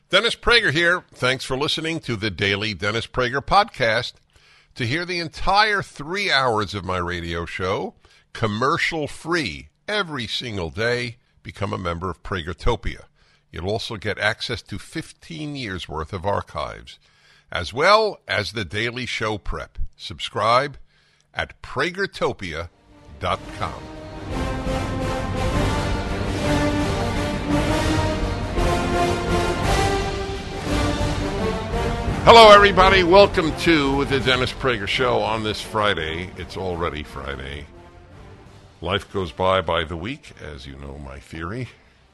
Dennis Prager here. Thanks for listening to the Daily Dennis Prager Podcast. To hear the entire 3 hours of my radio show, commercial-free, every single day, become a member of Pragertopia. You'll also get access to 15 years' worth of archives, as well as the daily show prep. Subscribe at Pragertopia.com. Hello, everybody. Welcome to the Dennis Prager Show on this Friday. It's already Friday. Life goes by the week, as you know my theory.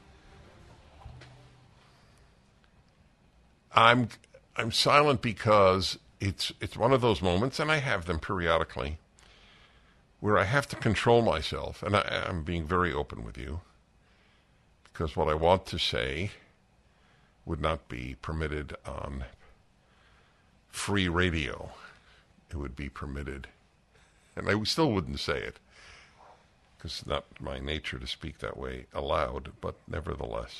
I'm silent because it's one of those moments, and I have them periodically, where I have to control myself, and I'm being very open with you, because what I want to say would not be permitted on free radio. It would be permitted, and I still wouldn't say it, because it's not my nature to speak that way aloud, but nevertheless.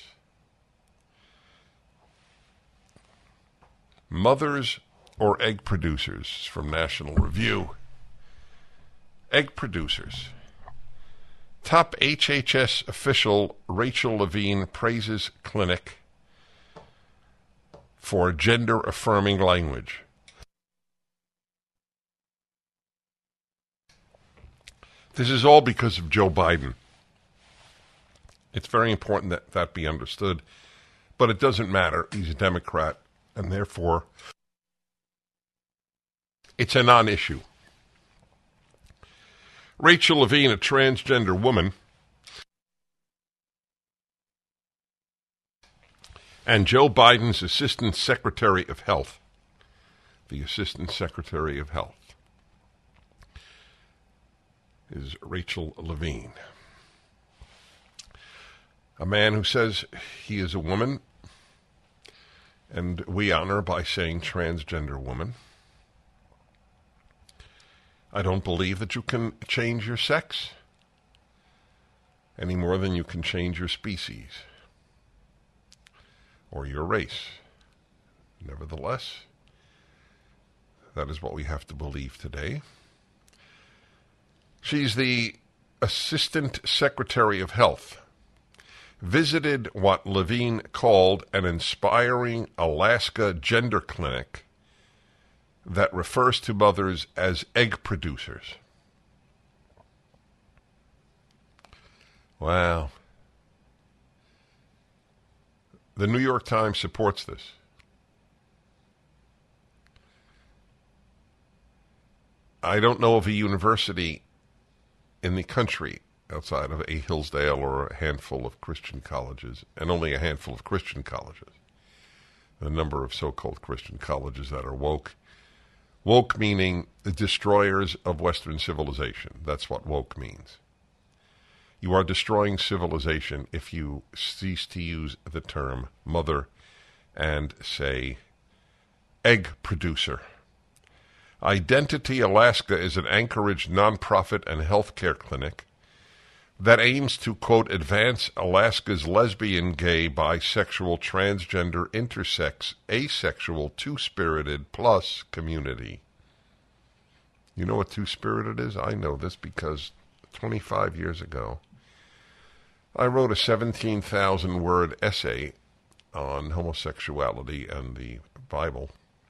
Mothers or egg producers from National Review. Egg producers. Top HHS official Rachel Levine praises clinic for gender-affirming language. This is all because of Joe Biden. It's very important that that be understood, but it doesn't matter. He's a Democrat, and therefore it's a non-issue. Rachel Levine, a transgender woman, and Joe Biden's Assistant Secretary of Health, the Assistant Secretary of Health, is Rachel Levine. A man who says he is a woman, and we honor by saying transgender woman. I don't believe that you can change your sex any more than you can change your species or your race. Nevertheless, that is what we have to believe today. She's the Assistant Secretary of Health. Visited what Levine called an inspiring Alaska gender clinic that refers to mothers as egg producers. Wow. The New York Times supports this. I don't know of a university in the country outside of a Hillsdale or a handful of Christian colleges, and only a handful of Christian colleges. The number of so-called Christian colleges that are woke. Woke meaning the destroyers of Western civilization. That's what woke means. You are destroying civilization if you cease to use the term mother and say egg producer. Identity Alaska is an Anchorage nonprofit and healthcare clinic that aims to, quote, advance Alaska's lesbian, gay, bisexual, transgender, intersex, asexual, two-spirited, plus community. You know what two-spirited is? I know this because 25 years ago, I wrote a 17,000-word essay on homosexuality and the Bible.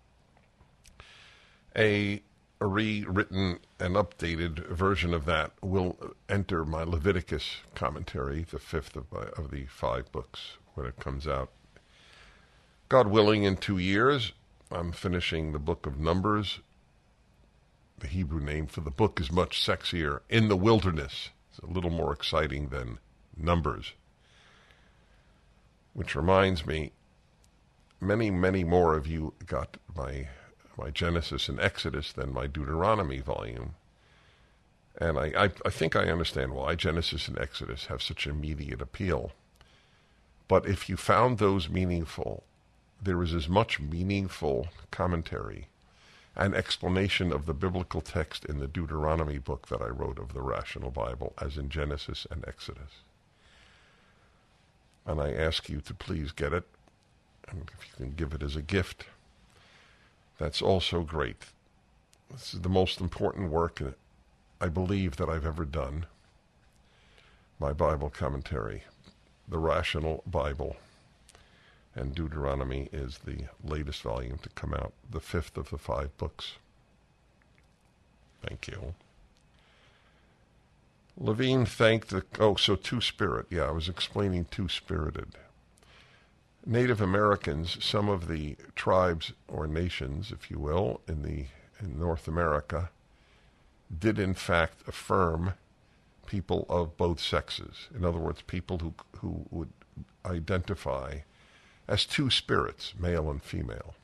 A rewritten and updated version of that will enter my Leviticus commentary, the fifth of the 5 books, when it comes out. God willing, in 2 years, I'm finishing the book of Numbers. The Hebrew name for the book is much sexier. In the Wilderness. It's a little more exciting than Numbers. Which reminds me, many, many more of you got my Genesis and Exodus than my Deuteronomy volume. And I think I understand why Genesis and Exodus have such immediate appeal. But if you found those meaningful, there is as much meaningful commentary and explanation of the biblical text in the Deuteronomy book that I wrote of the Rational Bible as in Genesis and Exodus. And I ask you to please get it And if you can give it as a gift, that's also great. This is the most important work I believe that I've ever done. My Bible commentary, The Rational Bible, and Deuteronomy is the latest volume to come out, the fifth of the 5 books. Thank you. Levine thanked so two-spirit. Yeah, I was explaining two-spirited. Native Americans, some of the tribes or nations, if you will, in North America, did in fact affirm people of both sexes. In other words, people who would identify as two spirits, male and female.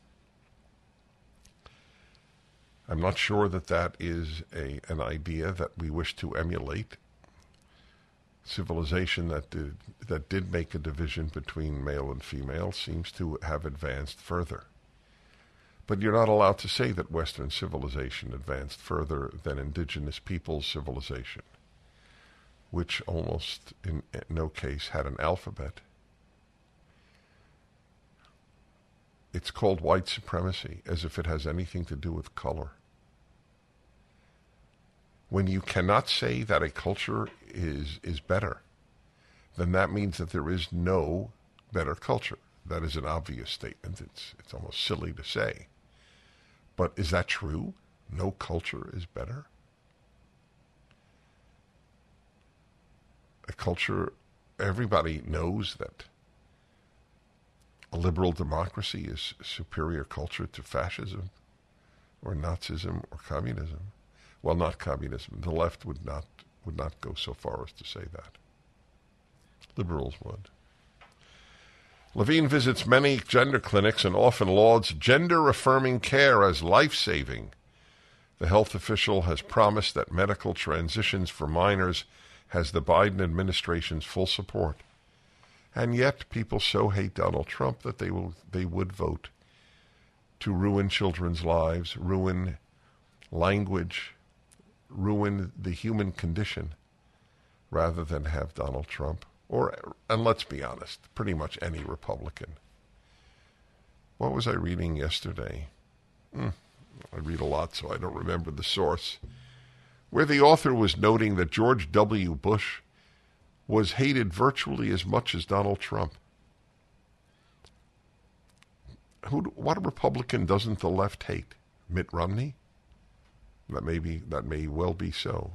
I'm not sure that is an idea that we wish to emulate. Civilization that did make a division between male and female seems to have advanced further. But you're not allowed to say that Western civilization advanced further than indigenous peoples' civilization, which almost in no case had an alphabet. It's called white supremacy, as if it has anything to do with color. When you cannot say that a culture is better, then that means that there is no better culture. That is an obvious statement. It's almost silly to say. But is that true? No culture is better? A culture, everybody knows that a liberal democracy is a superior culture to fascism or Nazism or communism. Well, not communism. The left would not go so far as to say that. Liberals would. Levine visits many gender clinics and often lauds gender-affirming care as life-saving. The health official has promised that medical transitions for minors has the Biden administration's full support. And yet people so hate Donald Trump that they would vote to ruin children's lives, ruin language, ruin the human condition, rather than have Donald Trump, and let's be honest, pretty much any Republican. What was I reading yesterday? I read a lot, so I don't remember the source, where the author was noting that George W. Bush was hated virtually as much as Donald Trump. What Republican doesn't the left hate? Mitt Romney? That may well be so.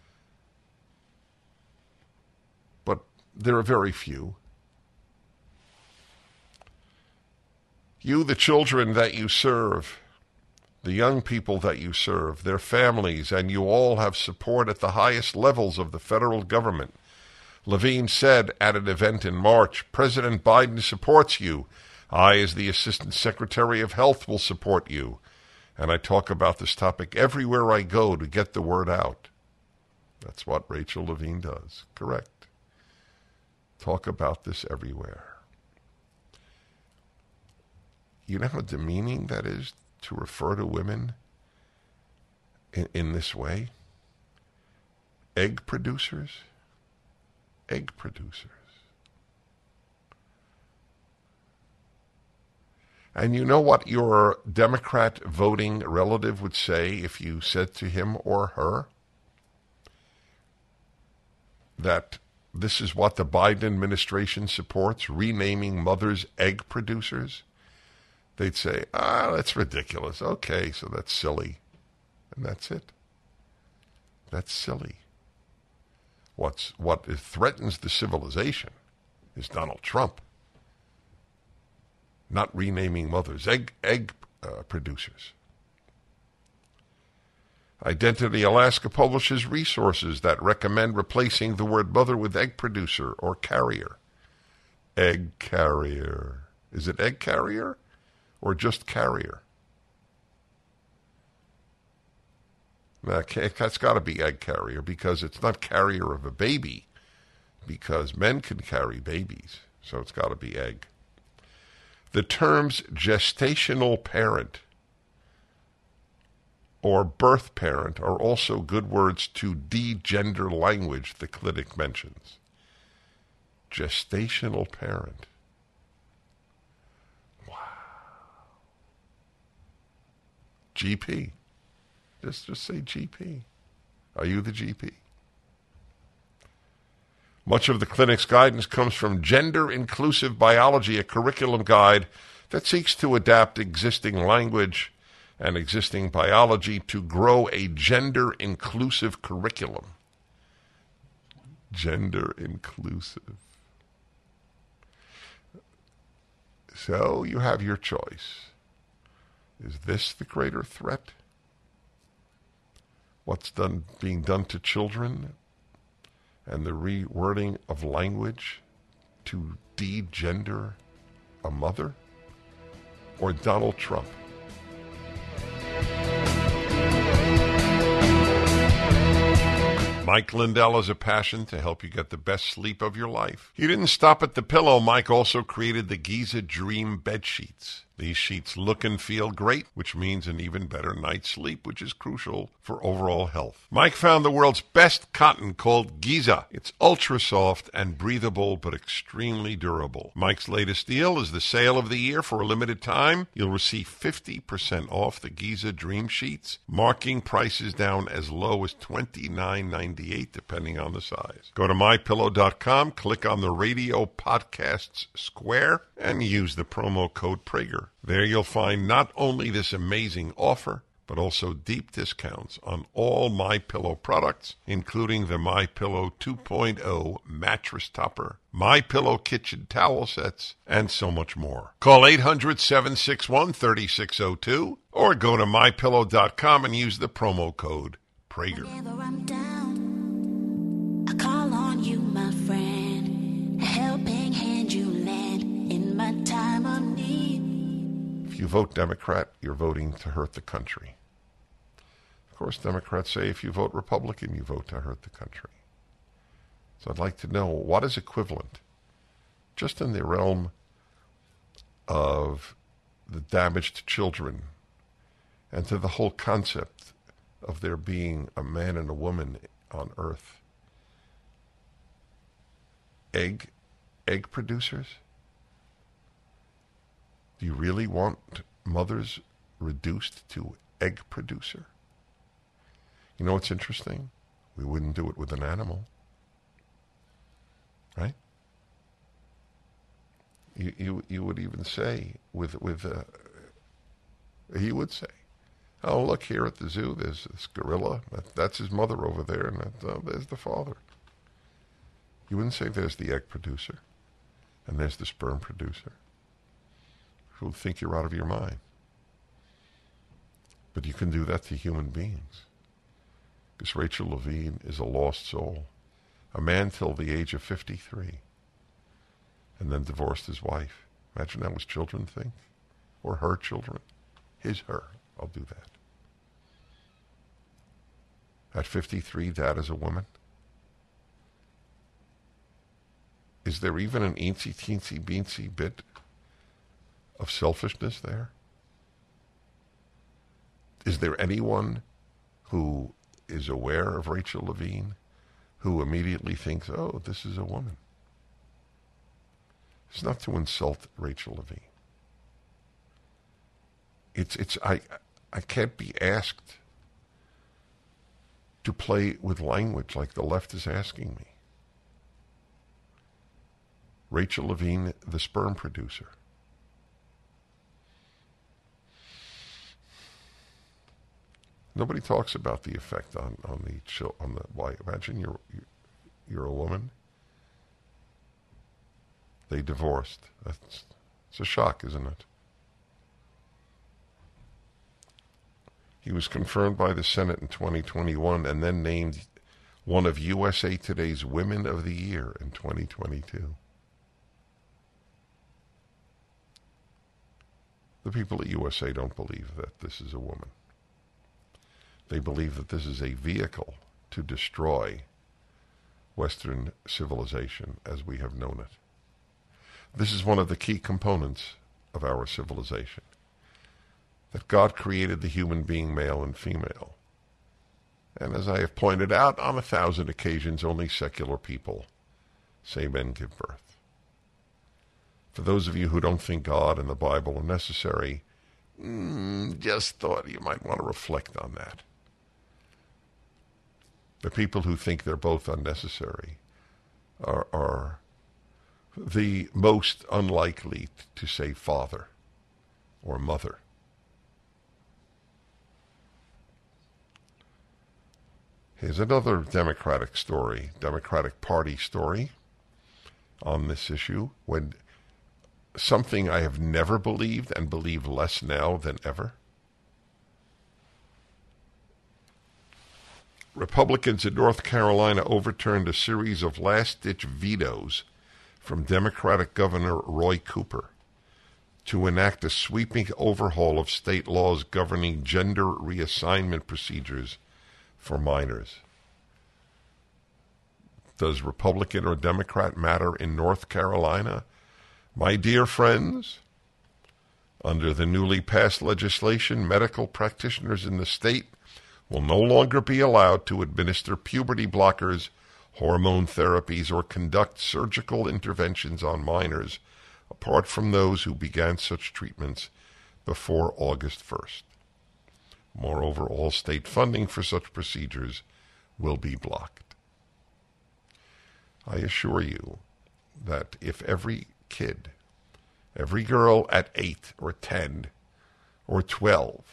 But there are very few. You, the children that you serve, the young people that you serve, their families, and you all have support at the highest levels of the federal government. Levine said at an event in March, President Biden supports you. I, as the Assistant Secretary of Health, will support you. And I talk about this topic everywhere I go to get the word out. That's what Rachel Levine does. Correct. Talk about this everywhere. You know how demeaning that is to refer to women in this way? Egg producers? Egg producers. And you know what your Democrat voting relative would say if you said to him or her that this is what the Biden administration supports, renaming mothers egg producers? They'd say, that's ridiculous. Okay, so that's silly. And that's it. That's silly. What threatens the civilization is Donald Trump, not renaming mothers egg producers. Identity Alaska publishes resources that recommend replacing the word mother with egg producer or carrier. Egg carrier. Is it egg carrier or just carrier? That's got to be egg carrier, because it's not carrier of a baby, because men can carry babies, so it's got to be egg. The terms gestational parent or birth parent are also good words to de-gender language the clinic mentions. Gestational parent. GP. Just say GP. Are you the GP? Much of the clinic's guidance comes from Gender Inclusive Biology, a curriculum guide that seeks to adapt existing language and existing biology to grow a gender-inclusive curriculum. Gender-inclusive. So you have your choice. Is this the greater threat? What's being done to children and the rewording of language to de-gender a mother? Or Donald Trump? Mike Lindell has a passion to help you get the best sleep of your life. He didn't stop at the pillow. Mike also created the Giza Dream bed sheets. These sheets look and feel great, which means an even better night's sleep, which is crucial for overall health. Mike found the world's best cotton called Giza. It's ultra soft and breathable, but extremely durable. Mike's latest deal is the sale of the year. For a limited time, you'll receive 50% off the Giza Dream sheets, marking prices down as low as $29.98, depending on the size. Go to MyPillow.com, click on the Radio Podcasts square, and use the promo code Prager. There you'll find not only this amazing offer, but also deep discounts on all MyPillow products, including the MyPillow 2.0 mattress topper, MyPillow kitchen towel sets, and so much more. Call 800-761-3602 or go to MyPillow.com and use the promo code Prager. Whenever I'm down, I call on you, my friend. A helping hand you lend in my time of need. If you vote Democrat, you're voting to hurt the country. Of course, Democrats say if you vote Republican, you vote to hurt the country. So I'd like to know what is equivalent, just in the realm of the damage to children and to the whole concept of there being a man and a woman on Earth. Egg producers? Do you really want mothers reduced to egg producer? You know what's interesting? We wouldn't do it with an animal. Right? You would even say he would say, oh, look, here at the zoo, there's this gorilla. That's his mother over there, and there's the father. You wouldn't say there's the egg producer, and there's the sperm producer. Who'll think you're out of your mind. But you can do that to human beings. Because Rachel Levine is a lost soul. A man till the age of 53. And then divorced his wife. Imagine how his children think. Or her children. Her. I'll do that. At 53, dad is a woman. Is there even an eensy-teensy-beensy bit of selfishness there? Is there anyone who is aware of Rachel Levine who immediately thinks, oh, this is a woman? It's not to insult Rachel Levine. I can't be asked to play with language like the left is asking me. Rachel Levine, the sperm producer. Nobody talks about the effect on the why. Imagine you're a woman. They divorced. It's a shock, isn't it? He was confirmed by the Senate in 2021 and then named one of USA Today's Women of the Year in 2022. The people at USA don't believe that this is a woman. They believe that this is a vehicle to destroy Western civilization as we have known it. This is one of the key components of our civilization. That God created the human being male and female. And as I have pointed out on 1,000 occasions, only secular people say men give birth. For those of you who don't think God and the Bible are necessary, just thought you might want to reflect on that. The people who think they're both unnecessary are the most unlikely to say father or mother. Here's another Democratic Party story on this issue, when something I have never believed and believe less now than ever. Republicans in North Carolina overturned a series of last-ditch vetoes from Democratic Governor Roy Cooper to enact a sweeping overhaul of state laws governing gender reassignment procedures for minors. Does Republican or Democrat matter in North Carolina? My dear friends, under the newly passed legislation, medical practitioners in the state will no longer be allowed to administer puberty blockers, hormone therapies, or conduct surgical interventions on minors, apart from those who began such treatments before August 1st. Moreover, all state funding for such procedures will be blocked. I assure you that if every kid, every girl at 8 or 10 or 12,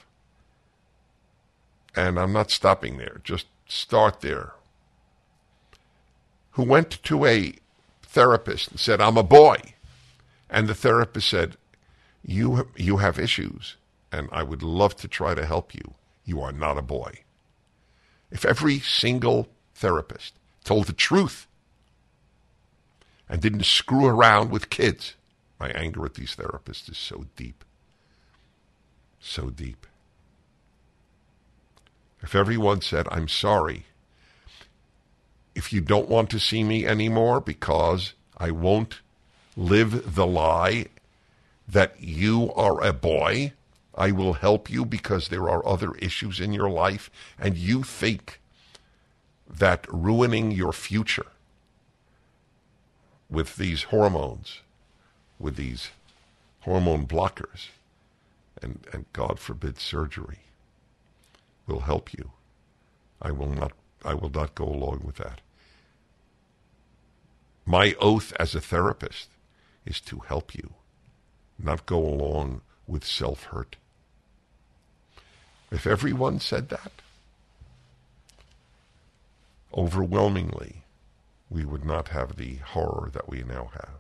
and I'm not stopping there, just start there, who went to a therapist and said, I'm a boy, and the therapist said, you have issues, and I would love to try to help you. You are not a boy. If every single therapist told the truth and didn't screw around with kids, my anger at these therapists is so deep. So deep. If everyone said, I'm sorry, if you don't want to see me anymore because I won't live the lie that you are a boy, I will help you because there are other issues in your life, and you think that ruining your future with these hormones, with these hormone blockers, and God forbid surgery, will help you. I will not go along with that. My oath as a therapist is to help you, not go along with self-hurt. If everyone said that, overwhelmingly, we would not have the horror that we now have.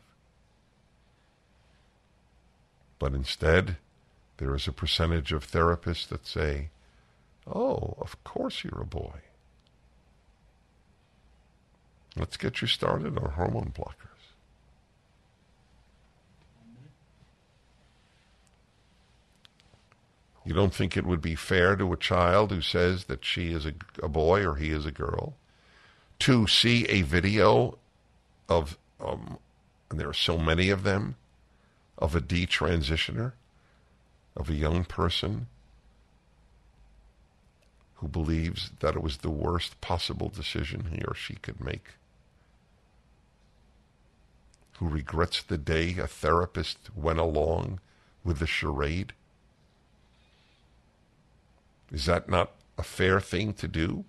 But instead, there is a percentage of therapists that say, oh, of course you're a boy. Let's get you started on hormone blockers. You don't think it would be fair to a child who says that she is a boy or he is a girl to see a video of, and there are so many of them, of a detransitioner, of a young person who believes that it was the worst possible decision he or she could make, who regrets the day a therapist went along with the charade? Is that not a fair thing to do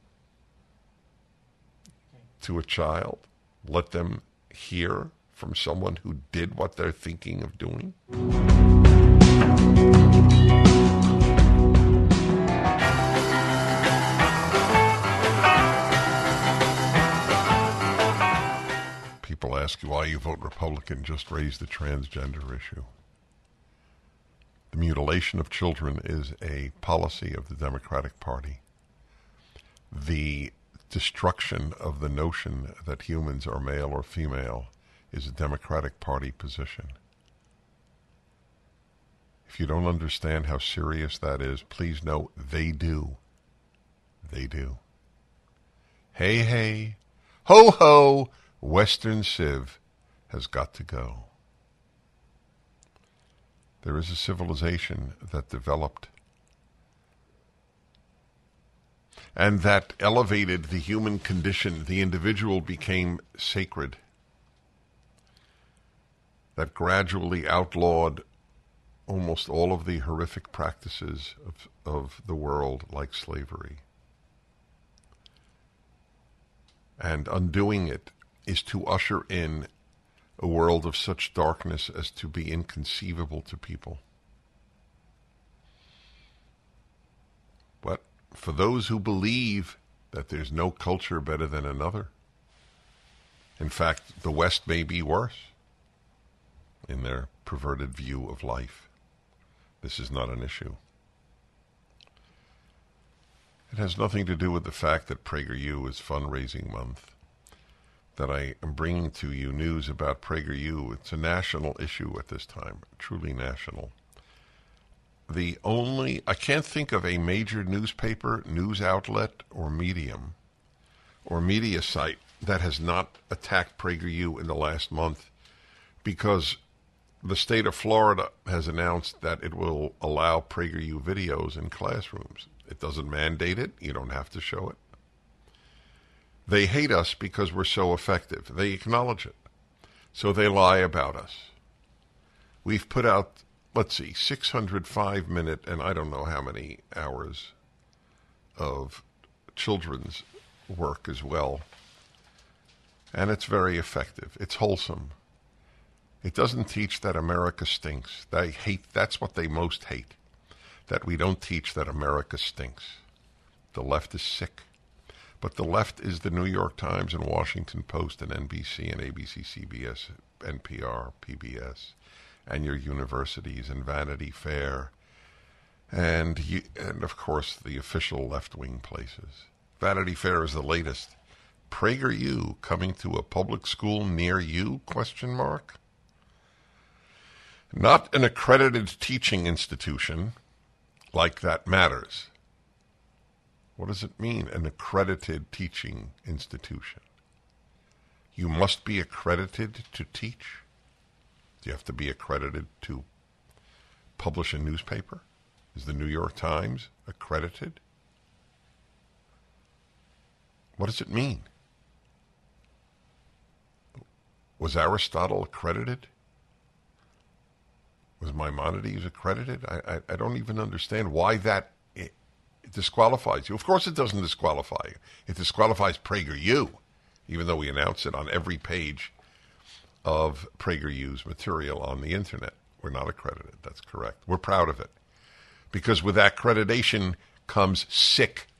to a child? Let them hear from someone who did what they're thinking of doing? People ask you why you vote Republican. Just raise the transgender issue. The mutilation of children is a policy of the Democratic Party. The destruction of the notion that humans are male or female is a Democratic Party position. If you don't understand how serious that is, please know they do. They do. Hey, hey, ho, ho, Western Civ has got to go. There is a civilization that developed and that elevated the human condition. The individual became sacred. That gradually outlawed almost all of the horrific practices of the world, like slavery. And undoing it is to usher in a world of such darkness as to be inconceivable to people. But for those who believe that there's no culture better than another, in fact, the West may be worse in their perverted view of life, this is not an issue. It has nothing to do with the fact that PragerU is fundraising month, that I am bringing to you news about PragerU. It's a national issue at this time, truly national. I can't think of a major newspaper, news outlet, or medium, or media site that has not attacked PragerU in the last month, because the state of Florida has announced that it will allow PragerU videos in classrooms. It doesn't mandate it. You don't have to show it. They hate us because we're so effective. They acknowledge it. So they lie about us. We've put out, 605-minute and I don't know how many hours of children's work as well. And it's very effective. It's wholesome. It doesn't teach that America stinks. That's what they most hate, that we don't teach that America stinks. The left is sick. But the left is the New York Times and Washington Post and NBC and ABC, CBS, NPR, PBS, and your universities and Vanity Fair, and of course the official left-wing places. Vanity Fair is the latest. PragerU coming to a public school near you? ? Not an accredited teaching institution like that matters. What does it mean, an accredited teaching institution? You must be accredited to teach? Do you have to be accredited to publish a newspaper? Is the New York Times accredited? What does it mean? Was Aristotle accredited? Was Maimonides accredited? I don't even understand why that disqualifies you. Of course it doesn't disqualify you. It disqualifies PragerU, even though we announce it on every page of PragerU's material on the internet. We're not accredited. That's correct. We're proud of it. Because with accreditation comes sick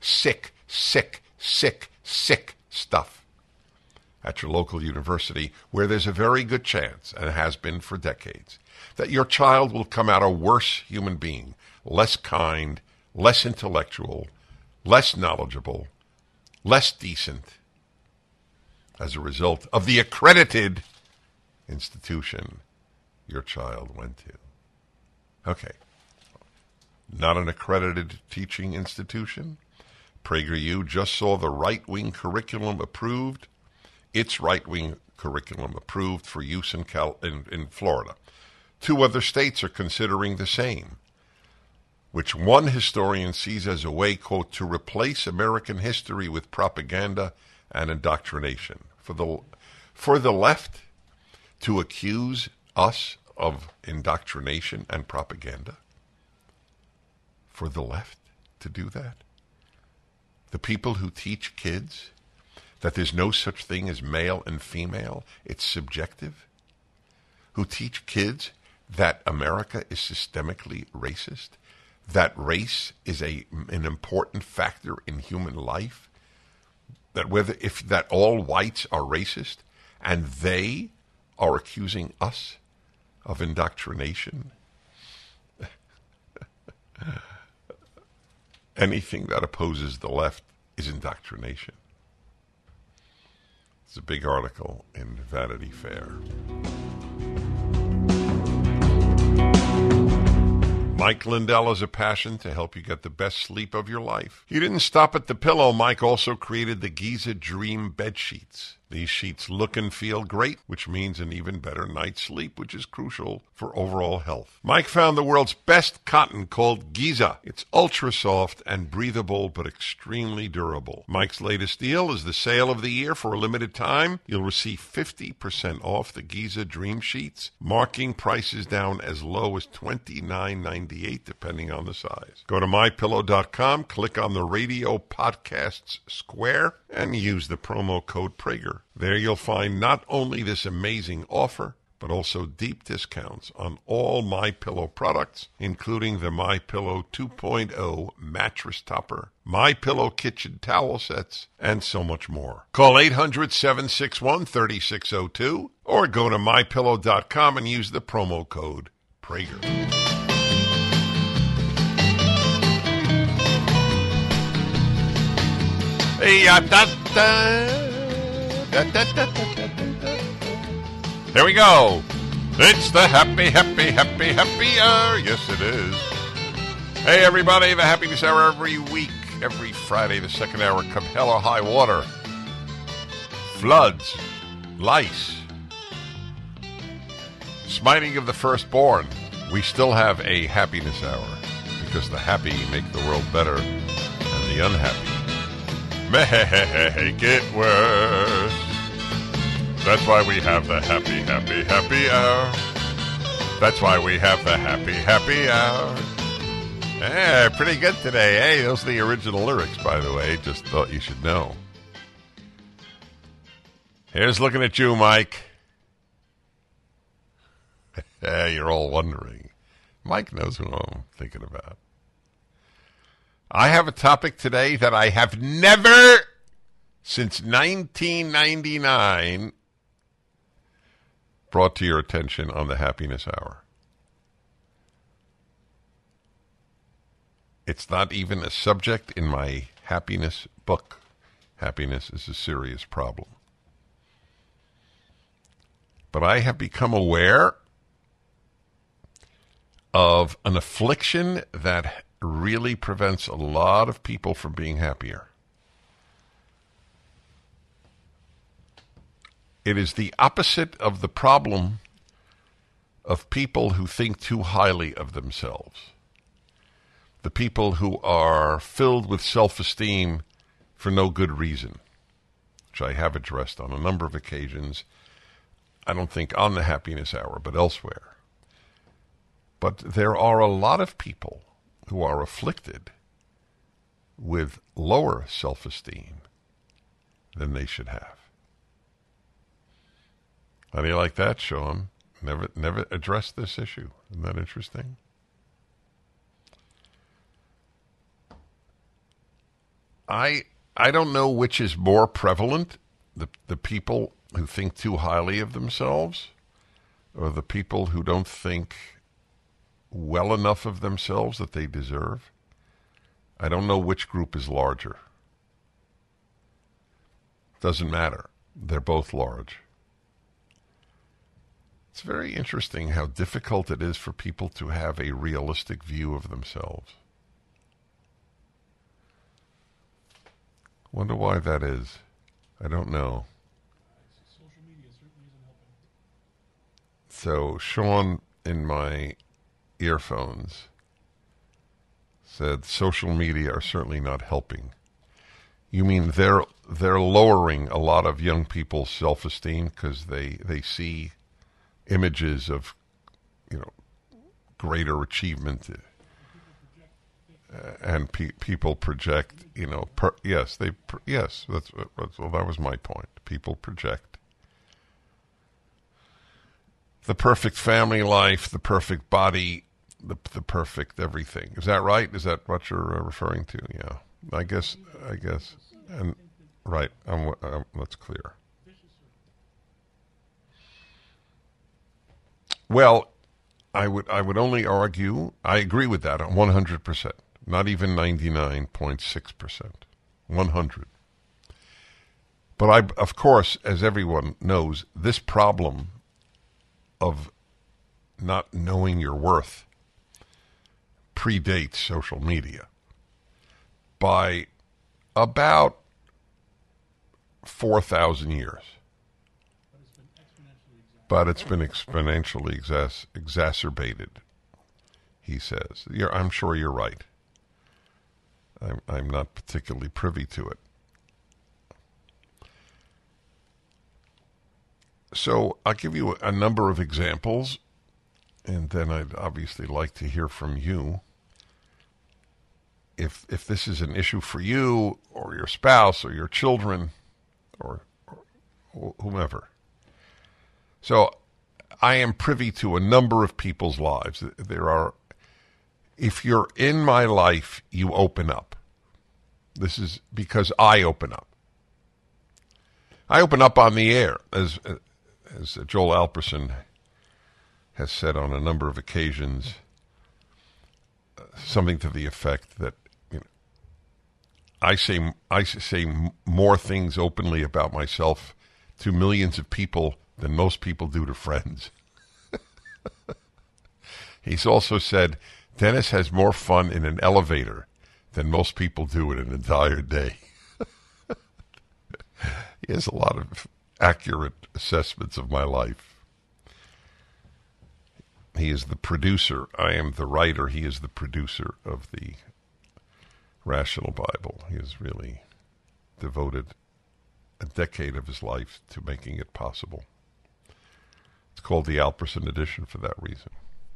stuff at your local university, where there's a very good chance, and has been for decades, that your child will come out a worse human being, less kind, less intellectual, less knowledgeable, less decent, as a result of the accredited institution your child went to. Okay. Not an accredited teaching institution. PragerU just saw the right-wing curriculum approved. Its right-wing curriculum approved for use in Florida. 2 other states are considering the same, which one historian sees as a way, quote, to replace American history with propaganda and indoctrination. For the left to accuse us of indoctrination and propaganda, for the left to do that, the people who teach kids that there's no such thing as male and female, it's subjective, who teach kids that America is systemically racist, that race is an important factor in human life, that all whites are racist, and they are accusing us of indoctrination. Anything that opposes the left is indoctrination. It's a big article in Vanity Fair. Mike Lindell has a passion to help you get the best sleep of your life. He didn't stop at the pillow. Mike also created the Giza Dream bed sheets. These sheets look and feel great, which means an even better night's sleep, which is crucial for overall health. Mike found the world's best cotton called Giza. It's ultra soft and breathable, but extremely durable. Mike's latest deal is the sale of the year. For a limited time, you'll receive 50% off the Giza Dream Sheets, marking prices down as low as $29.98, depending on the size. Go to MyPillow.com, click on the Radio Podcasts square, and use the promo code Prager. There you'll find not only this amazing offer, but also deep discounts on all MyPillow products, including the MyPillow 2.0 mattress topper, MyPillow kitchen towel sets, and so much more. Call 800-761-3602 or go to MyPillow.com and use the promo code Prager. Hey, Here we go. It's the happy hour. Yes, it is. Hey, everybody, the Happiness Hour every week, every Friday, the second hour, come hell or high water. Floods, lice, smiting of the firstborn. We still have a Happiness Hour because the happy make the world better and the unhappy make it worse. That's why we have the happy hour. That's why we have the happy hour. Hey, pretty good today. Hey, those are the original lyrics, by the way. Just thought you should know. Here's looking at you, Mike. You're all wondering. Mike knows who I'm thinking about. I have a topic today that I have never, since 1999, brought to your attention on the Happiness Hour. It's not even a subject in my happiness book. Happiness is a serious problem. But I have become aware of an affliction that really prevents a lot of people from being happier. It is the opposite of the problem of people who think too highly of themselves. The people who are filled with self-esteem for no good reason, which I have addressed on a number of occasions. I don't think on the Happiness Hour, but elsewhere. But there are a lot of people who are afflicted with lower self-esteem than they should have. How do you like that, Sean? Never addressed this issue. Isn't that interesting? I don't know which is more prevalent, the people who think too highly of themselves or the people who don't think well enough of themselves that they deserve. I don't know which group is larger. Doesn't matter. They're both large. It's very interesting how difficult it is for people to have a realistic view of themselves. Wonder why that is. I don't know. Social media certainly isn't helping. So Sean in my earphones said social media are certainly not helping. You mean they're lowering a lot of young people's self-esteem because they see images of, greater achievement, and people project, yes, that was my point. People project the perfect family life, the perfect body, the perfect everything. Is that right? Is that what you're referring to? Yeah, I guess, and right. That's clear. Well, I would only argue, I agree with that 100%, not even 99.6%, 100. But of course, as everyone knows, this problem of not knowing your worth predates social media by about 4,000 years. but it's been exponentially exacerbated, he says. I'm sure you're right. I'm not particularly privy to it. So I'll give you a number of examples, and then I'd obviously like to hear from you. If this is an issue for you or your spouse or your children or whomever. So I am privy to a number of people's lives. If you're in my life, you open up. This is because I open up. I open up on the air, as Joel Alperson has said on a number of occasions, something to the effect that I say more things openly about myself to millions of people than most people do to friends. He's also said, Dennis has more fun in an elevator than most people do in an entire day. He has a lot of accurate assessments of my life. He is the producer. I am the writer. He is the producer of the Rational Bible. He has really devoted a decade of his life to making it possible. It's called the Alperson Edition for that reason.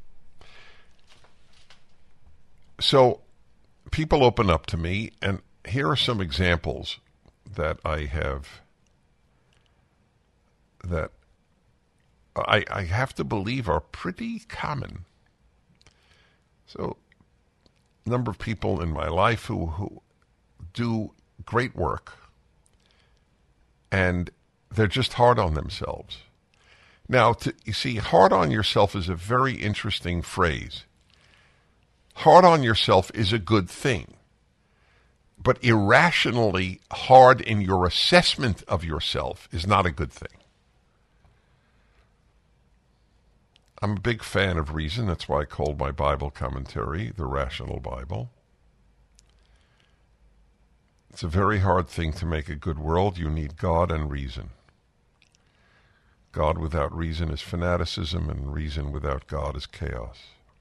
So people open up to me, and here are some examples that I have that I have to believe are pretty common. So a number of people in my life who do great work, and they're just hard on themselves. Now, you see, hard on yourself is a very interesting phrase. Hard on yourself is a good thing, but irrationally hard in your assessment of yourself is not a good thing. I'm a big fan of reason. That's why I called my Bible commentary the Rational Bible. It's a very hard thing to make a good world. You need God and reason. God without reason is fanaticism, and reason without God is chaos.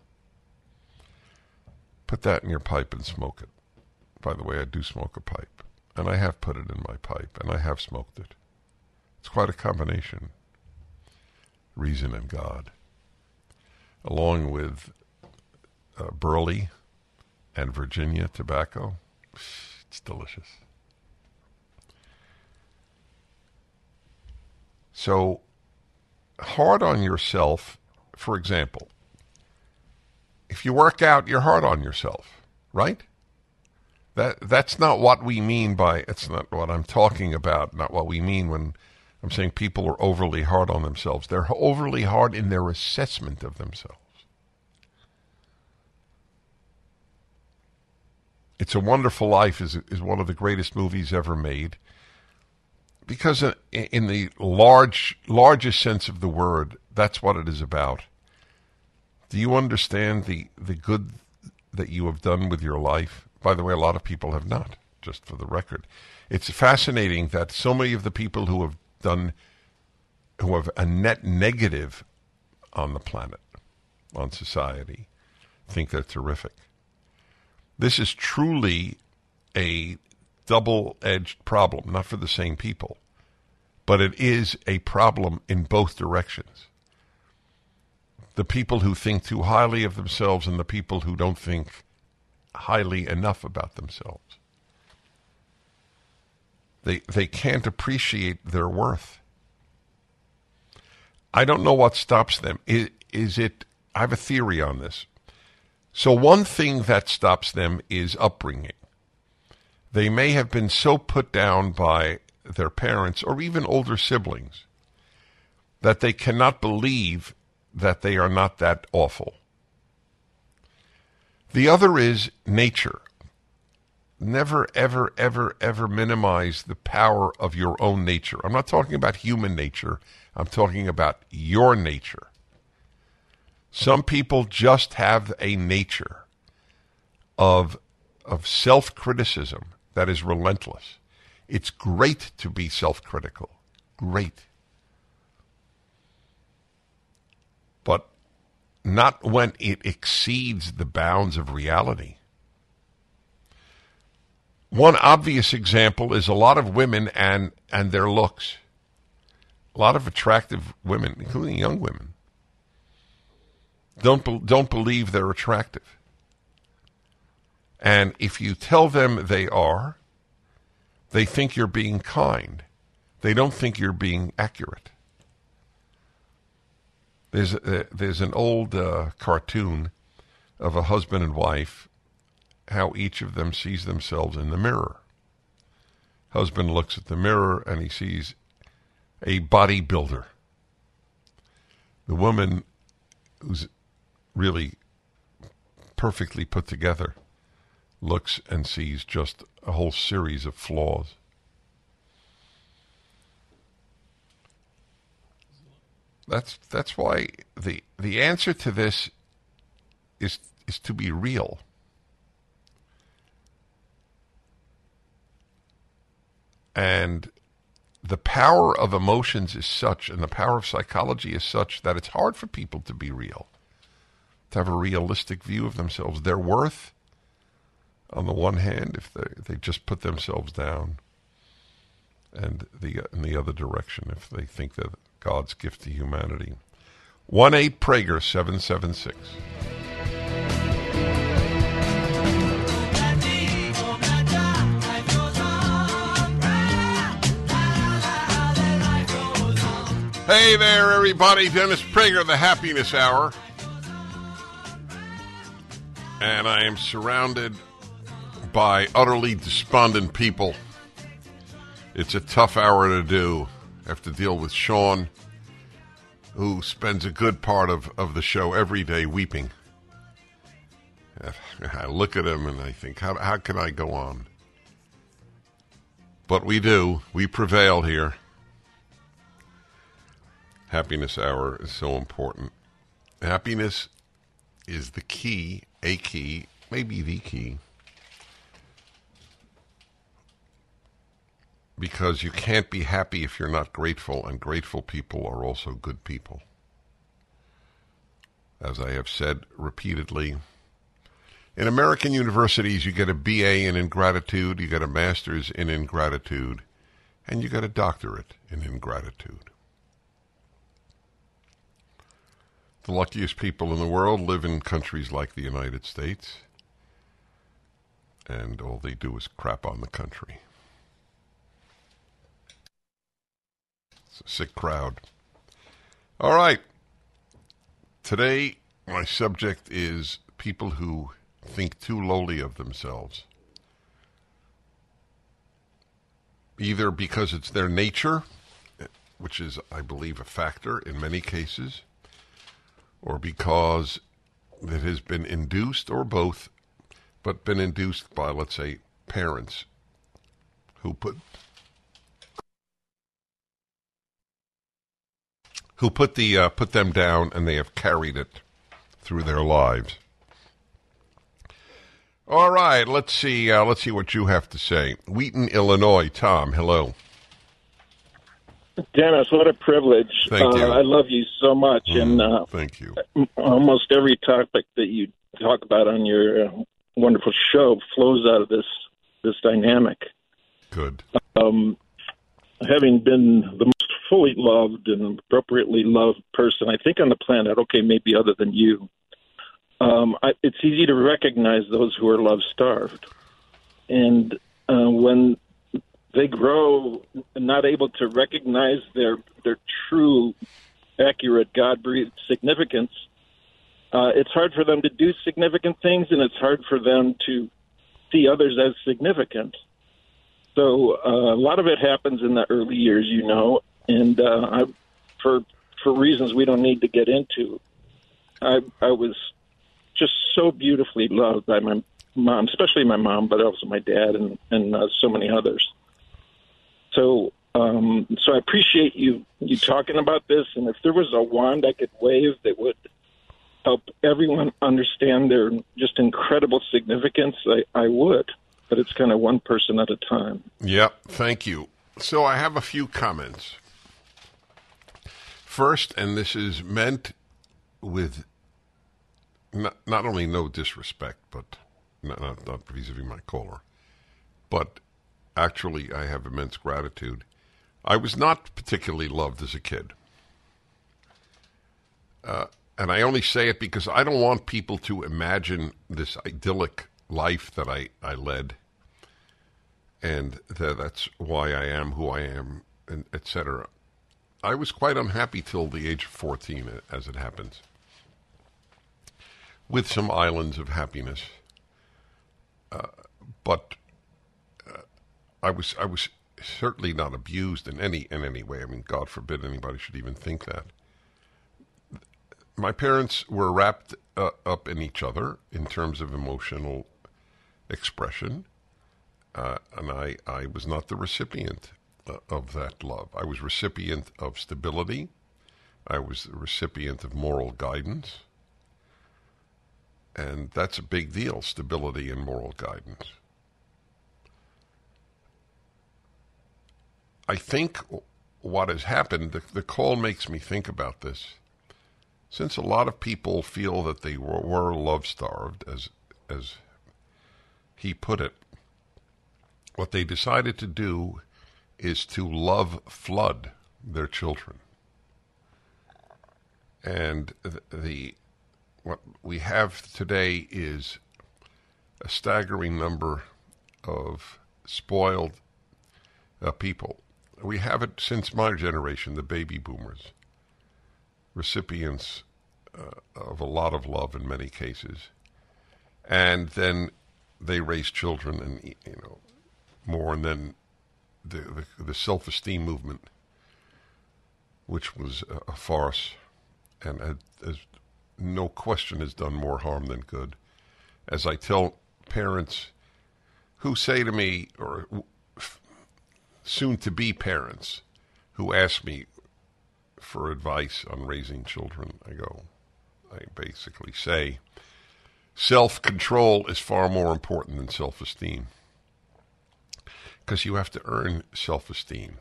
Put that in your pipe and smoke it. By the way, I do smoke a pipe, and I have put it in my pipe, and I have smoked it. It's quite a combination. Reason and God. Along with Burley and Virginia tobacco. It's delicious. So, hard on yourself, for example, if you work out, you're hard on yourself, right? That's not what we mean by, it's not what I'm talking about, not what we mean when I'm saying people are overly hard on themselves. They're overly hard in their assessment of themselves. It's a Wonderful Life is one of the greatest movies ever made, because in the largest sense of the word, that's what it is about. Do you understand the good that you have done with your life? By the way, a lot of people have not, just for the record. It's fascinating that so many of the people who have a net negative on the planet, on society, think they're terrific. This is truly a double-edged problem, not for the same people, but it is a problem in both directions. The people who think too highly of themselves and the people who don't think highly enough about themselves. They can't appreciate their worth. I don't know what stops them. Is it? I have a theory on this. So one thing that stops them is upbringing. They may have been so put down by their parents or even older siblings that they cannot believe that they are not that awful. The other is nature. Never, ever, ever, ever minimize the power of your own nature. I'm not talking about human nature. I'm talking about your nature. Some people just have a nature of self-criticism that is relentless. It's great to be self-critical. Great. but not when it exceeds the bounds of reality. One obvious example is a lot of women and their looks. A lot of attractive women, including young women, don't believe they're attractive. And if you tell them they are, they think you're being kind. They don't think you're being accurate. There's an old cartoon of a husband and wife, how each of them sees themselves in the mirror. Husband looks at the mirror and he sees a bodybuilder. The woman, who's really perfectly put together, looks and sees just a whole series of flaws. That's why the answer to this is to be real. And the power of emotions is such, and the power of psychology is such, that it's hard for people to be real, to have a realistic view of themselves. Their worth, on the one hand, if they just put themselves down, and in the other direction, if they think that God's gift to humanity. 1-8-PRAGER-776. Hey there, everybody. Dennis Prager, the Happiness Hour. And I am surrounded by utterly despondent people. It's a tough hour to do. I have to deal with Sean, who spends a good part of the show every day weeping. I look at him and I think, how can I go on? But we do. We prevail here. Happiness Hour is so important. Happiness is the key, a key, maybe the key, because you can't be happy if you're not grateful, and grateful people are also good people. As I have said repeatedly, in American universities you get a BA in ingratitude, you get a master's in ingratitude, and you get a doctorate in ingratitude. The luckiest people in the world live in countries like the United States, and all they do is crap on the country. It's a sick crowd. All right. Today, my subject is people who think too lowly of themselves. Either because it's their nature, which is, I believe, a factor in many cases, or because it has been induced, or both, but been induced by, let's say, parents who put them down, and they have carried it through their lives. All right, let's see what you have to say. Wheaton, Illinois. Tom, hello. Dennis, what a privilege. Thank you. I love you so much. And thank you. Almost every topic that you talk about on your wonderful show flows out of this dynamic. Good. Having been the most fully loved and appropriately loved person, I think, on the planet, okay, maybe other than you, it's easy to recognize those who are love-starved. And when they grow not able to recognize their true, accurate, God-breathed significance, it's hard for them to do significant things, and it's hard for them to see others as significant. So a lot of it happens in the early years, you know, and for reasons we don't need to get into, I was just so beautifully loved by my mom, especially my mom, but also my dad and so many others. So I appreciate you talking about this, and if there was a wand I could wave that would help everyone understand their just incredible significance, I would. But it's kind of one person at a time. Yep, thank you. So I have a few comments. First, and this is meant with not only no disrespect, but not vis-a-vis my caller, but actually I have immense gratitude. I was not particularly loved as a kid. And I only say it because I don't want people to imagine this idyllic life that I led, and that's why I am who I am, and etc. I was quite unhappy till the age of 14, as it happens, with some islands of happiness. But I was certainly not abused in any way. I mean, God forbid anybody should even think that. My parents were wrapped up in each other in terms of emotional expression, and I was not the recipient of that love. I was recipient of stability. I was the recipient of moral guidance, and that's a big deal, stability and moral guidance. I think what has happened, the call makes me think about this. Since a lot of people feel that they were love-starved, as he put it, what they decided to do is to love flood their children. And what we have today is a staggering number of spoiled people. We have it since my generation, the baby boomers. Recipients of a lot of love in many cases, and then they raise children, and more, and then the self-esteem movement, which was a farce, and as no question has done more harm than good. As I tell parents who say to me, or soon-to-be parents who ask me for advice on raising children, I basically say, self-control is far more important than self-esteem, because you have to earn self-esteem.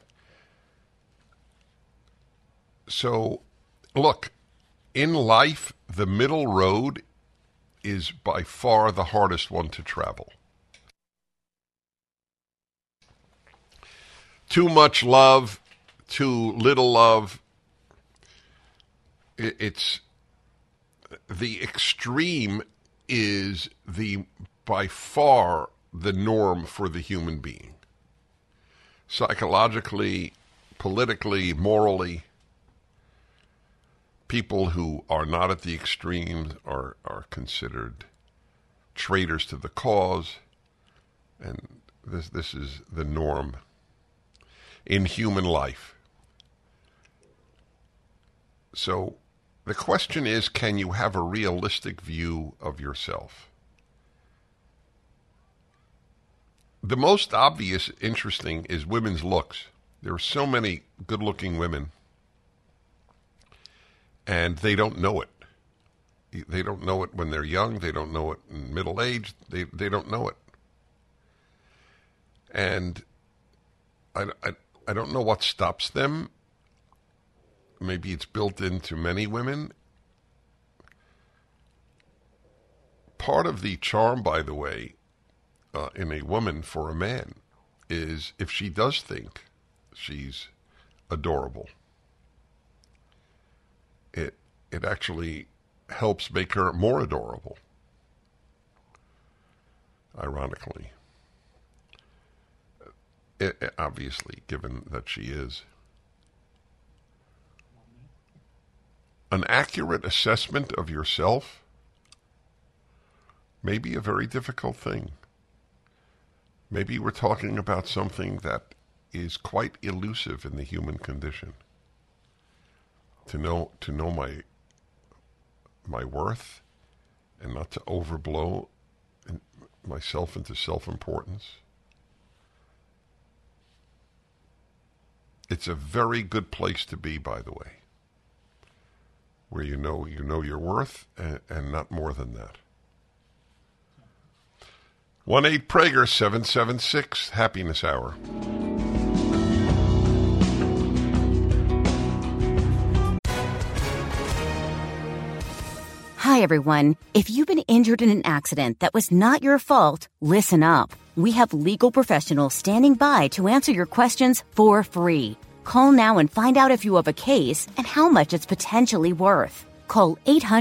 So, look, in life, the middle road is by far the hardest one to travel. Too much love, too little love. It's the extreme is by far the norm for the human being. Psychologically, politically, morally, people who are not at the extremes are considered traitors to the cause, and this is the norm in human life. So the question is, can you have a realistic view of yourself? The most obvious, interesting, is women's looks. There are so many good-looking women, and they don't know it. They don't know it when they're young. They don't know it in middle age. They don't know it. And I don't know what stops them. Maybe it's built into many women. Part of the charm, by the way, in a woman for a man is if she does think she's adorable. It actually helps make her more adorable, ironically. Obviously, given that she is. An accurate assessment of yourself may be a very difficult thing. Maybe we're talking about something that is quite elusive in the human condition. To know my worth, and not to overblow myself into self-importance. It's a very good place to be, by the way, where you know your worth, and not more than that. 1-8-PRAGER-776, Happiness Hour. everyone. If you've been injured in an accident that was not your fault, listen up. We have legal professionals standing by to answer your questions for free. Call now and find out if you have a case and how much it's potentially worth. Call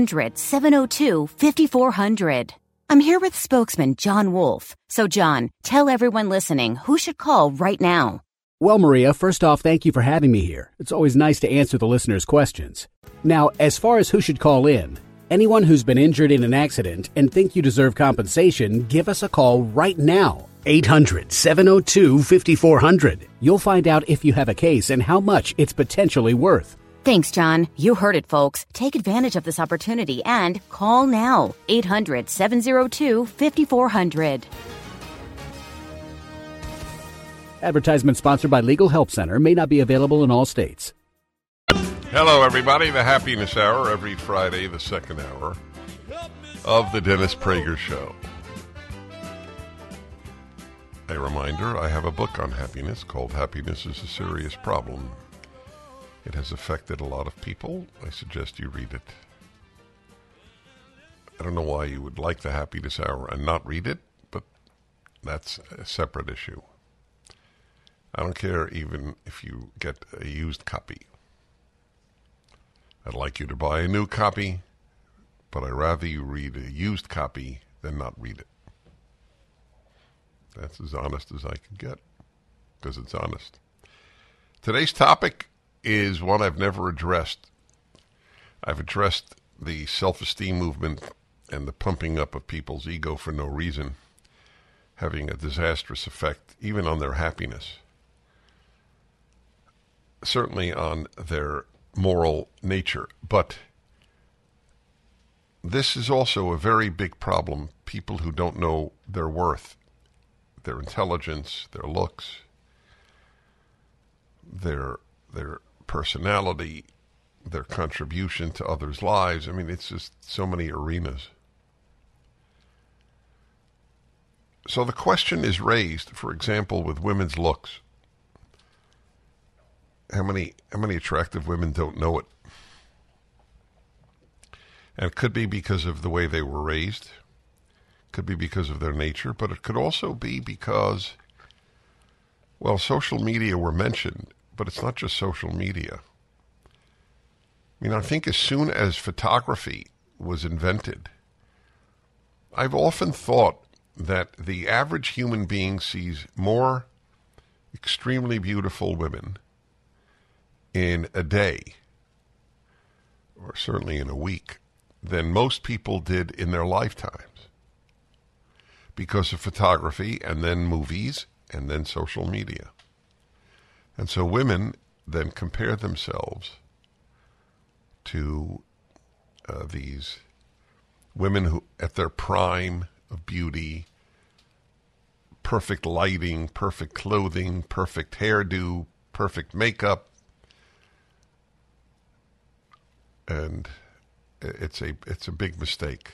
800-702-5400. I'm here with spokesman John Wolf. So, John, tell everyone listening who should call right now. Well, Maria, first off, thank you for having me here. It's always nice to answer the listeners' questions. Now, as far as who should call in, anyone who's been injured in an accident and think you deserve compensation, give us a call right now. 800-702-5400. You'll find out if you have a case and how much it's potentially worth. Thanks, John. You heard it, folks. Take advantage of this opportunity and call now. 800-702-5400. Advertisement sponsored by Legal Help Center. May not be available in all states. Hello, everybody. The Happiness Hour every Friday, the second hour of the Dennis Prager Show. A reminder, I have a book on happiness called Happiness is a Serious Problem. It has affected a lot of people. I suggest you read it. I don't know why you would like the Happiness Hour and not read it, but that's a separate issue. I don't care even if you get a used copy. I'd like you to buy a new copy, but I'd rather you read a used copy than not read it. That's as honest as I can get, because it's honest. Today's topic is one I've never addressed. I've addressed the self-esteem movement and the pumping up of people's ego for no reason, having a disastrous effect even on their happiness. Certainly on their moral nature. But this is also a very big problem. People who don't know their worth, their intelligence, their looks, their personality, their contribution to others' lives. I mean, it's just so many arenas. So the question is raised, for example, with women's looks. How many attractive women don't know it? And it could be because of the way they were raised. Could be because of their nature, but it could also be because, well, social media were mentioned, but it's not just social media. I mean, I think as soon as photography was invented, I've often thought that the average human being sees more extremely beautiful women in a day, or certainly in a week, than most people did in their lifetimes, because of photography and then movies and then social media. And so women then compare themselves to these women who, at their prime of beauty, perfect lighting, perfect clothing, perfect hairdo, perfect makeup, and it's a big mistake.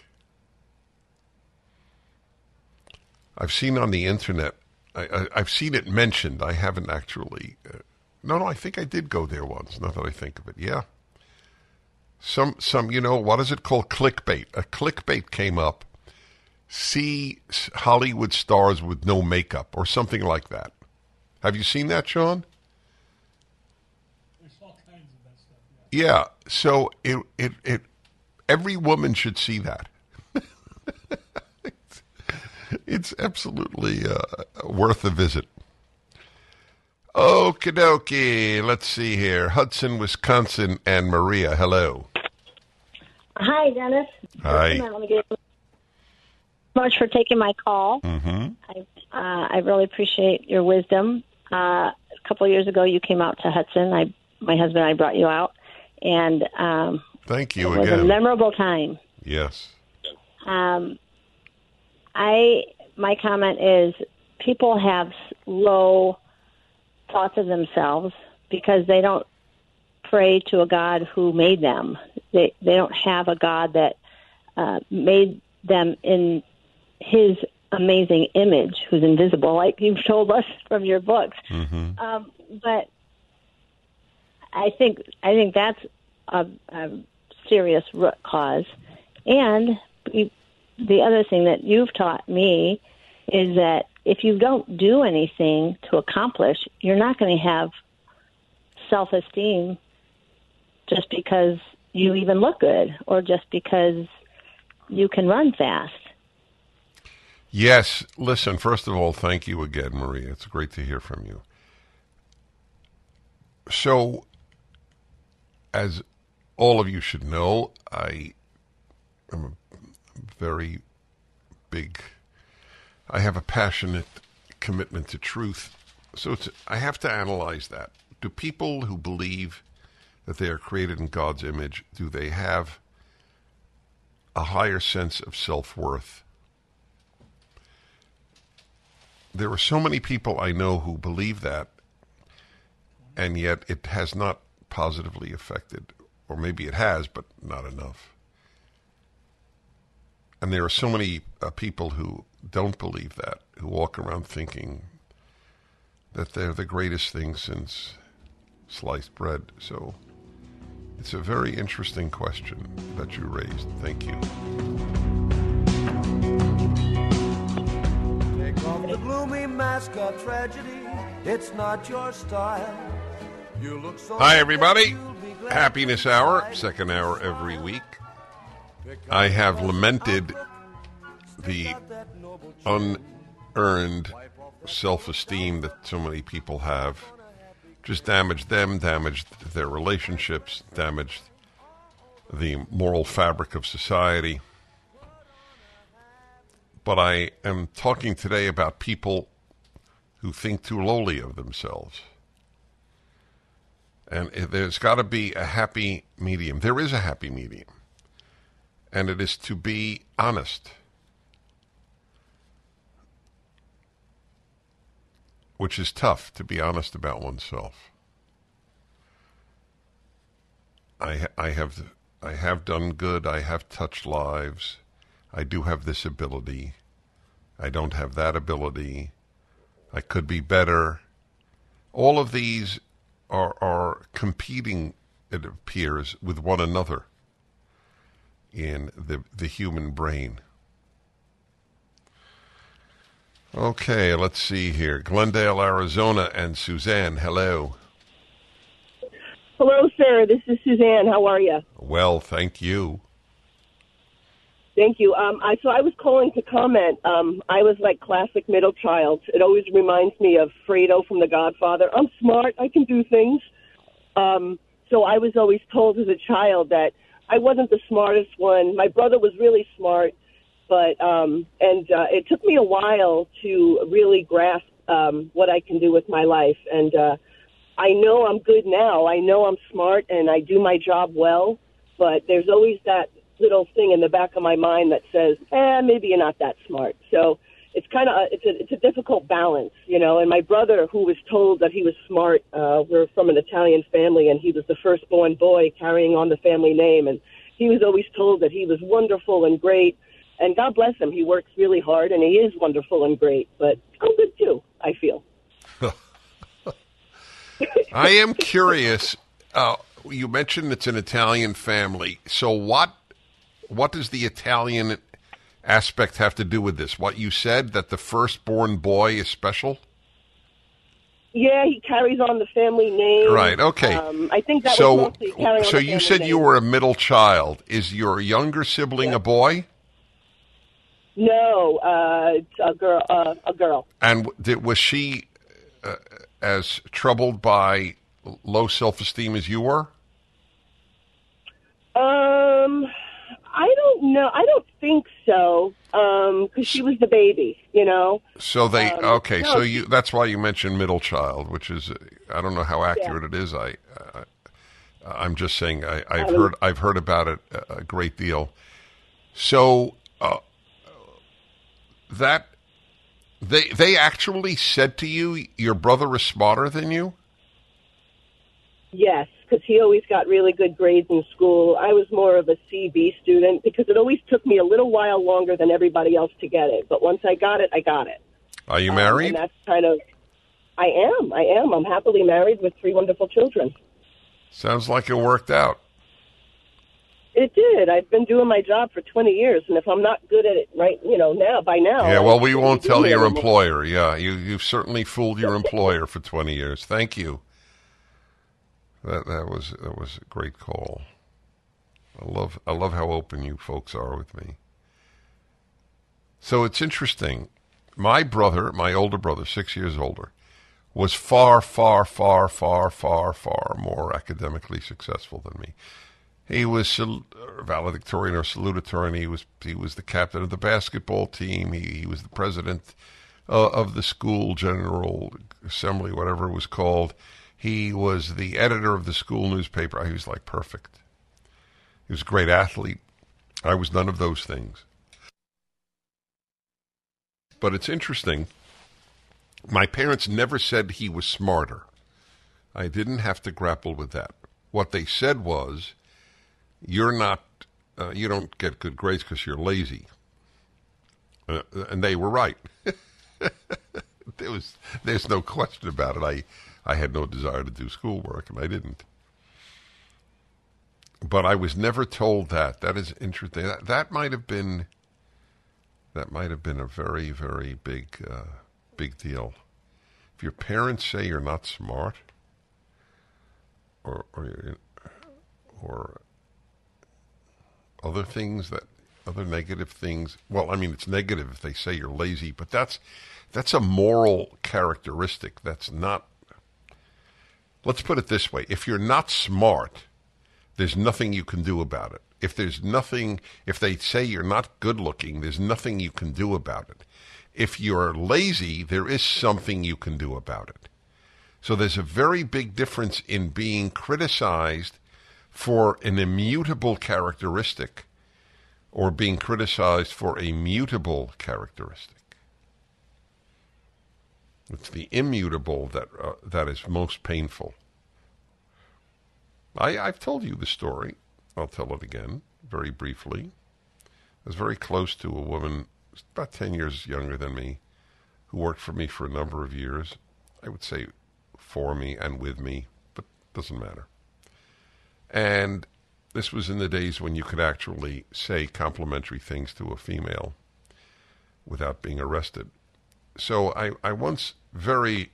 I've seen on the internet, I've seen it mentioned. I haven't actually. No, I think I did go there once. Now that I think of it, yeah. Some, what is it called? Clickbait. A clickbait came up. See Hollywood stars with no makeup or something like that. Have you seen that, Sean? There's all kinds of that stuff. Yeah. So it every woman should see that. It's absolutely worth a visit. Okie dokie. Let's see here. Hudson, Wisconsin, and Maria. Hello. Hi, Dennis. Hi. I want to give you so much for taking my call. Mm-hmm. I really appreciate your wisdom. A couple of years ago, you came out to Hudson. My husband and I brought you out, and thank you it was again. a memorable time. Yes. My comment is people have low thoughts of themselves because they don't pray to a God who made them. They don't have a God that made them in His amazing image, who's invisible, like you've told us from your books. Mm-hmm. But I think that's a serious root cause, And the other thing that you've taught me is that if you don't do anything to accomplish, you're not going to have self-esteem just because you even look good or just because you can run fast. Yes. Listen, first of all, thank you again, Maria. It's great to hear from you. So, as all of you should know, I am a very big, I have a passionate commitment to truth. So I have to analyze that. Do people who believe that they are created in God's image, do they have a higher sense of self-worth? There are so many people I know who believe that, and yet it has not positively affected, or maybe it has, but not enough. And there are so many people who don't believe that, who walk around thinking that they're the greatest thing since sliced bread. So it's a very interesting question that you raised. Thank you. Take off the gloomy mask of tragedy. It's not your style. You look so Hi, everybody. Happiness Hour, second hour every week. I have lamented the unearned self-esteem that so many people have. Just damaged them, damaged their relationships, damaged the moral fabric of society. But I am talking today about people who think too lowly of themselves. And there's got to be a happy medium. There is a happy medium. And it is to be honest. Which is tough, to be honest about oneself. I have done good. I have touched lives. I do have this ability. I don't have that ability. I could be better. All of these are competing, it appears, with one another in the human brain. Okay, let's see here. Glendale, Arizona, and Suzanne, hello. Hello, sir. This is Suzanne. How are you? Well, thank you. Thank you. So I was calling to comment. I was like classic middle child. It always reminds me of Fredo from The Godfather. I'm smart. I can do things. So I was always told as a child that I wasn't the smartest one. My brother was really smart, but it took me a while to really grasp what I can do with my life. And I know I'm good now. I know I'm smart and I do my job well, but there's always that little thing in the back of my mind that says, maybe you're not that smart. So it's kind of it's a difficult balance, you know. And my brother, who was told that he was smart, we're from an Italian family, and he was the firstborn boy carrying on the family name, and he was always told that he was wonderful and great. And God bless him, he works really hard, and he is wonderful and great. But I'm good too, I feel. I am curious. You mentioned it's an Italian family. So what does the Italian aspect have to do with this? What you said, that the firstborn boy is special? Yeah, he carries on the family name. Right, okay. I think that was mostly carrying on So the you family said name. you were a middle child. Is your younger sibling a boy? No, it's a girl. And was she as troubled by low self-esteem as you were? I don't know. I don't think so, because she was the baby, you know. So they no. So that's why you mentioned middle child, which is I don't know how accurate it is. I'm just saying I've heard about it a great deal. So that they actually said to you, your brother is smarter than you? Yes, because he always got really good grades in school. I was more of a CB student because it always took me a little while longer than everybody else to get it. But once I got it, I got it. Are you married? And that's kind of, I am. I'm happily married with 3 wonderful children. Sounds like it worked out. It did. I've been doing my job for 20 years, and if I'm not good at it by now. Yeah, well, we won't tell your employer. Yeah, you've certainly fooled your employer for 20 years. Thank you. That was a great call. I love how open you folks are with me. So it's interesting. My brother, my older brother, 6 years older, was far, far, far, far, far, far more academically successful than me. He was valedictorian or salutatorian. He was the captain of the basketball team. He was the president of the school general assembly, whatever it was called. He was the editor of the school newspaper. He was like perfect. He was a great athlete. I was none of those things. But it's interesting. My parents never said he was smarter. I didn't have to grapple with that. What they said was, you don't get good grades because you're lazy. And they were right. There's no question about it. I had no desire to do schoolwork, and I didn't. But I was never told that. That is interesting. That might have been a very, very big deal. If your parents say you're not smart, or other things other negative things. Well, I mean, it's negative if they say you're lazy, but that's a moral characteristic. That's not. Let's put it this way: if you're not smart, there's nothing you can do about it. If they say you're not good looking, there's nothing you can do about it. If you're lazy, there is something you can do about it. So there's a very big difference in being criticized for an immutable characteristic or being criticized for a mutable characteristic. It's the immutable that is most painful. I've told you the story. I'll tell it again, very briefly. I was very close to a woman about 10 years younger than me who worked for me for a number of years. I would say for me and with me, but it doesn't matter. And this was in the days when you could actually say complimentary things to a female without being arrested. So I once very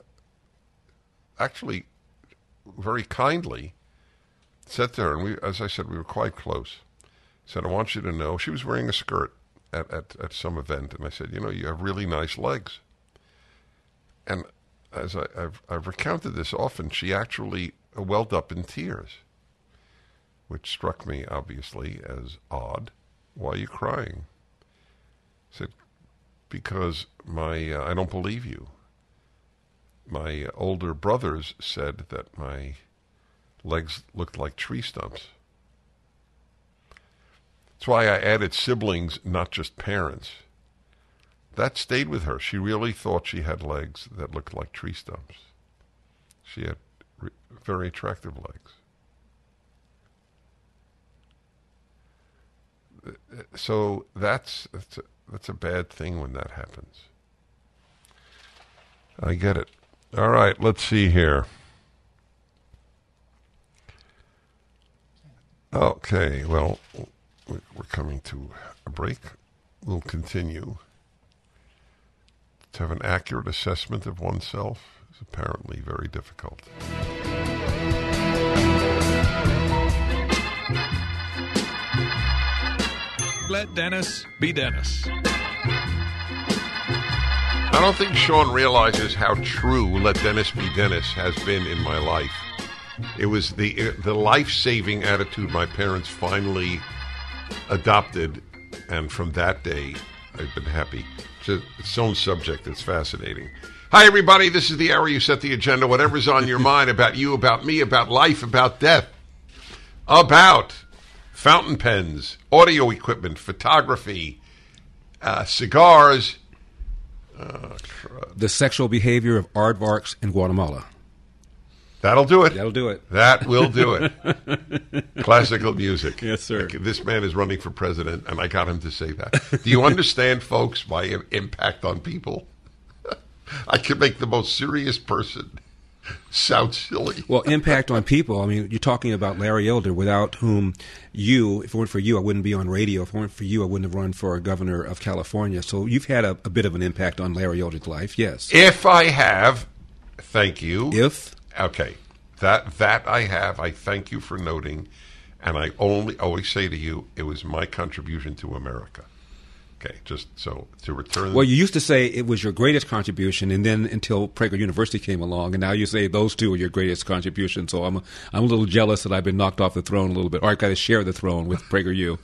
kindly said to her, and as I said, we were quite close, said, I want you to know, she was wearing a skirt at some event, and I said, you have really nice legs. And as I've recounted this often, she actually welled up in tears, which struck me, obviously, as odd. Why are you crying? I said, because I don't believe you. My older brothers said that my legs looked like tree stumps. That's why I added siblings, not just parents. That stayed with her. She really thought she had legs that looked like tree stumps. She had very attractive legs. So that's a bad thing when that happens. I get it. All right, let's see here. Okay, well, we're coming to a break. We'll continue. To have an accurate assessment of oneself is apparently very difficult. Let Dennis be Dennis. I don't think Sean realizes how true Let Dennis be Dennis has been in my life. It was the life-saving attitude my parents finally adopted, and from that day, I've been happy. It's its own subject. It's fascinating. Hi, everybody. This is the hour you set the agenda. Whatever's on your mind about you, about me, about life, about death, about fountain pens, audio equipment, photography, cigars. The sexual behavior of aardvarks in Guatemala. That'll do it. That'll do it. That will do it. Classical music. Yes, sir. This man is running for president, and I got him to say that. Do you understand, folks, my impact on people? I can make the most serious person Sounds silly. Well, impact on people. I mean, you're talking about Larry Elder, without whom if it weren't for you, I wouldn't be on radio. If it weren't for you, I wouldn't have run for governor of California. So you've had a bit of an impact on Larry Elder's life, yes. If I have, thank you. If? Okay. That I have. I thank you for noting. And I always say to you, it was my contribution to America. Okay, just so to return. Well, you used to say it was your greatest contribution, and then until Prager University came along, and now you say those two are your greatest contribution. So I'm a little jealous that I've been knocked off the throne a little bit, or I got to share the throne with PragerU.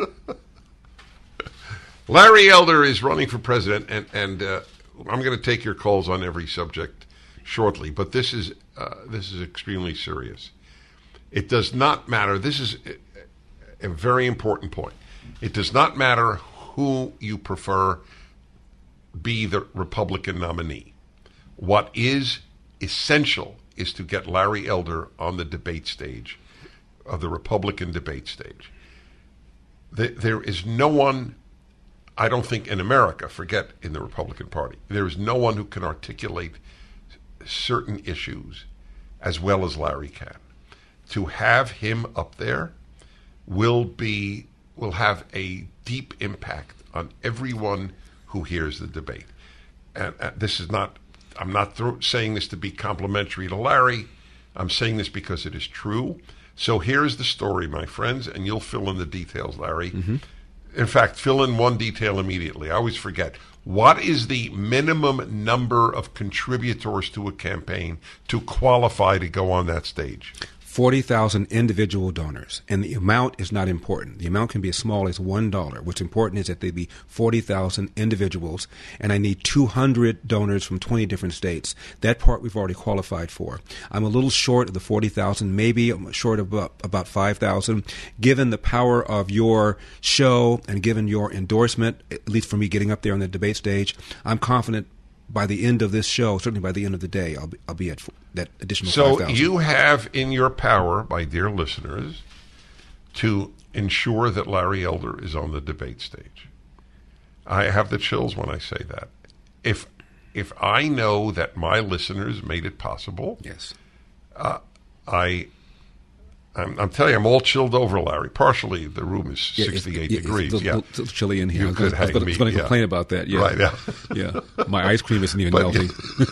Larry Elder is running for president, and I'm going to take your calls on every subject shortly. But this is extremely serious. It does not matter. This is a very important point. It does not matter who you prefer be the Republican nominee. What is essential is to get Larry Elder on the debate stage, of the Republican debate stage. There is no one, I don't think in America, forget in the Republican Party, there is no one who can articulate certain issues as well as Larry can. To have him up there will have a deep impact on everyone who hears the debate. And this is not, I'm not saying this to be complimentary to Larry. I'm saying this because it is true. So here's the story, my friends, and you'll fill in the details, Larry. Mm-hmm. In fact, fill in one detail immediately. I always forget. What is the minimum number of contributors to a campaign to qualify to go on that stage? 40,000 individual donors, and the amount is not important. The amount can be as small as $1. What's important is that they be 40,000 individuals, and I need 200 donors from 20 different states. That part we've already qualified for. I'm a little short of the 40,000, maybe I'm short of about 5,000. Given the power of your show and given your endorsement, at least for me getting up there on the debate stage, I'm confident by the end of this show, certainly by the end of the day, I'll be at that additional 5,000. So you have in your power, my dear listeners, to ensure that Larry Elder is on the debate stage. I have the chills when I say that. If I know that my listeners made it possible, yes, I'm telling you, I'm all chilled over, Larry. Partially, the room is 68 degrees. It's a little chilly in here. You could hang me. I was going to complain about that. Yeah. Right. Yeah. Yeah. My ice cream isn't even melting.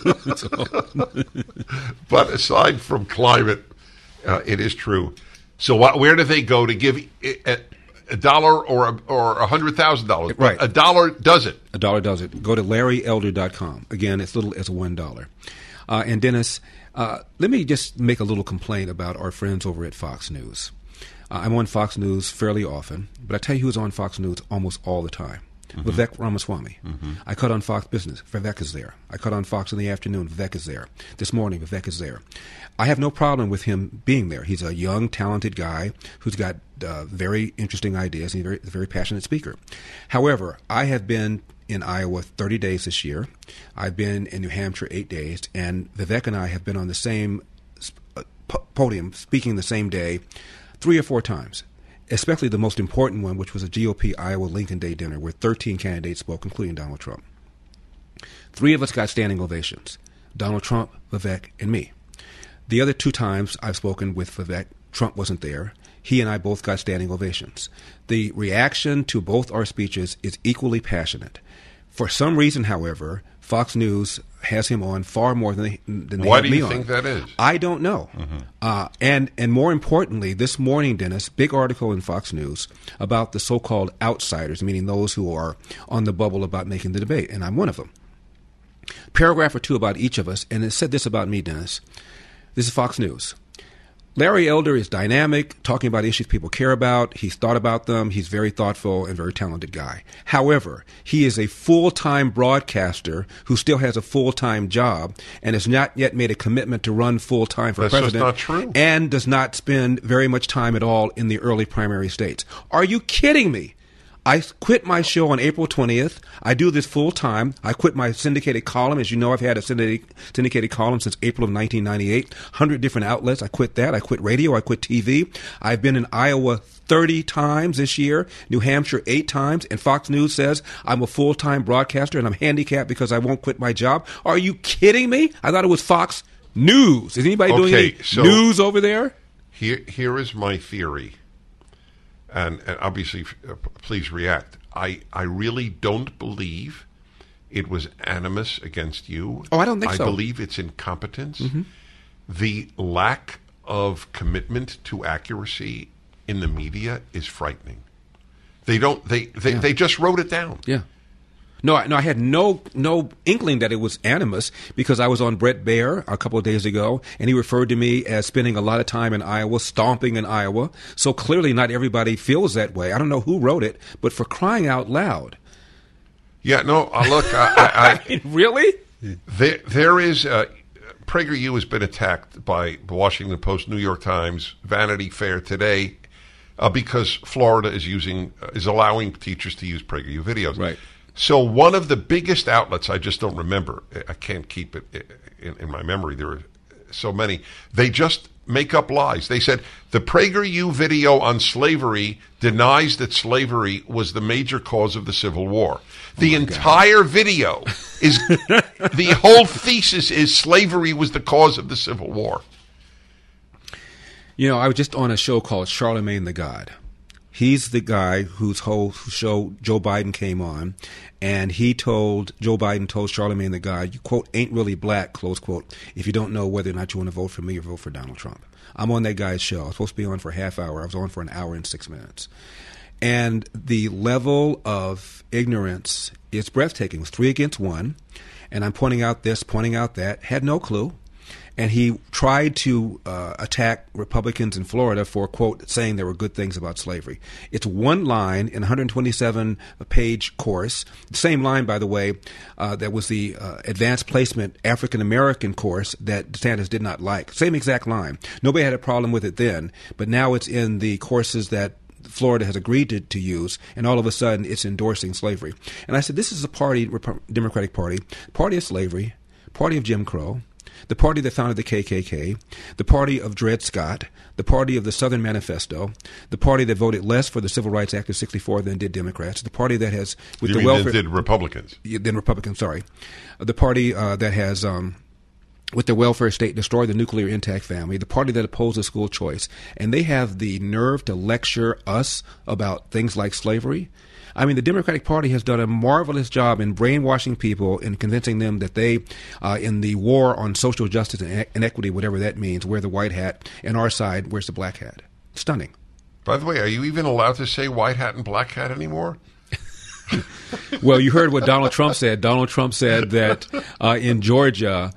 But aside from climate, it is true. So where do they go to give $1 or $100,000? Right. $1 does it. $1 does it. Go to LarryElder.com. Again, it's little as $1. And Dennis, let me just make a little complaint about our friends over at Fox News. I'm on Fox News fairly often, but I tell you who's on Fox News almost all the time. Mm-hmm. Vivek Ramaswamy. Mm-hmm. I cut on Fox Business. Vivek is there. I cut on Fox in the afternoon. Vivek is there. This morning, Vivek is there. I have no problem with him being there. He's a young, talented guy who's got very interesting ideas, and he's a very passionate speaker. However, I have been in Iowa 30 days this year. I've been in New Hampshire 8 days, and Vivek and I have been on the same podium speaking the same day 3 or 4 times, especially the most important one, which was a GOP Iowa Lincoln Day dinner where 13 candidates spoke, including Donald Trump. 3 of us got standing ovations, Donald Trump, Vivek, and me. The other 2 times I've spoken with Vivek, Trump wasn't there. He and I both got standing ovations. The reaction to both our speeches is equally passionate. For some reason, however, Fox News has him on far more than they have me on. Why do you think that is? I don't know. Mm-hmm. And more importantly, this morning, Dennis, big article in Fox News about the so-called outsiders, meaning those who are on the bubble about making the debate, and I'm one of them. Paragraph or 2 about each of us, and it said this about me, Dennis. This is Fox News. Larry Elder is dynamic, talking about issues people care about. He's thought about them. He's very thoughtful and very talented guy. However, he is a full-time broadcaster who still has a full-time job and has not yet made a commitment to run full-time for president. That's just not true. And does not spend very much time at all in the early primary states. Are you kidding me? I quit my show on April 20th. I do this full time. I quit my syndicated column. As you know, I've had a syndicated column since April of 1998. 100 different outlets. I quit that. I quit radio. I quit TV. I've been in Iowa 30 times this year, New Hampshire 8 times, and Fox News says I'm a full-time broadcaster and I'm handicapped because I won't quit my job. Are you kidding me? I thought it was Fox News. Is anybody doing any news over there? Here is my theory, and obviously, please react. I really don't believe it was animus against you. Oh, I don't think so. I believe it's incompetence. Mm-hmm. The lack of commitment to accuracy in the media is frightening. They just wrote it down. Yeah. No, I had no inkling that it was animus because I was on Brett Baer a couple of days ago, and he referred to me as spending a lot of time in Iowa, stomping in Iowa. So clearly not everybody feels that way. I don't know who wrote it, but for crying out loud. Yeah, no, look, I really? There is... PragerU has been attacked by the Washington Post, New York Times, Vanity Fair today because Florida is allowing teachers to use PragerU videos. Right. So one of the biggest outlets, I just don't remember, I can't keep it in my memory, there are so many, they just make up lies. They said the PragerU video on slavery denies that slavery was the major cause of the Civil War. The entire video is, the whole thesis is slavery was the cause of the Civil War. You know, I was just on a show called Charlemagne the God. He's the guy whose whole show Joe Biden came on, and Joe Biden told Charlemagne the God, you, quote, ain't really black, close quote, if you don't know whether or not you want to vote for me or vote for Donald Trump. I'm on that guy's show. I was supposed to be on for a half hour. I was on for an hour and 6 minutes. And the level of ignorance is breathtaking. It was 3 against 1, and I'm pointing out this, pointing out that, had no clue. And he tried to attack Republicans in Florida for, quote, saying there were good things about slavery. It's one line in a 127-page course. The same line, by the way, that was the advanced placement African-American course that DeSantis did not like. Same exact line. Nobody had a problem with it then, but now it's in the courses that Florida has agreed to use, and all of a sudden it's endorsing slavery. And I said, this is a party, Democratic Party of slavery, party of Jim Crow, the party that founded the KKK, the party of Dred Scott, the party of the Southern Manifesto, the party that voted less for the Civil Rights Act of '64 than did Democrats, the party that has with the welfare did Republicans. Then Republicans, sorry, the party that has with the welfare state destroyed the nuclear intact family, the party that opposes school choice, and they have the nerve to lecture us about things like slavery. I mean, the Democratic Party has done a marvelous job in brainwashing people and convincing them that they, in the war on social justice and equity, whatever that means, wear the white hat, and our side wears the black hat. Stunning. By the way, are you even allowed to say white hat and black hat anymore? Well, you heard what Donald Trump said. Donald Trump said that in Georgia,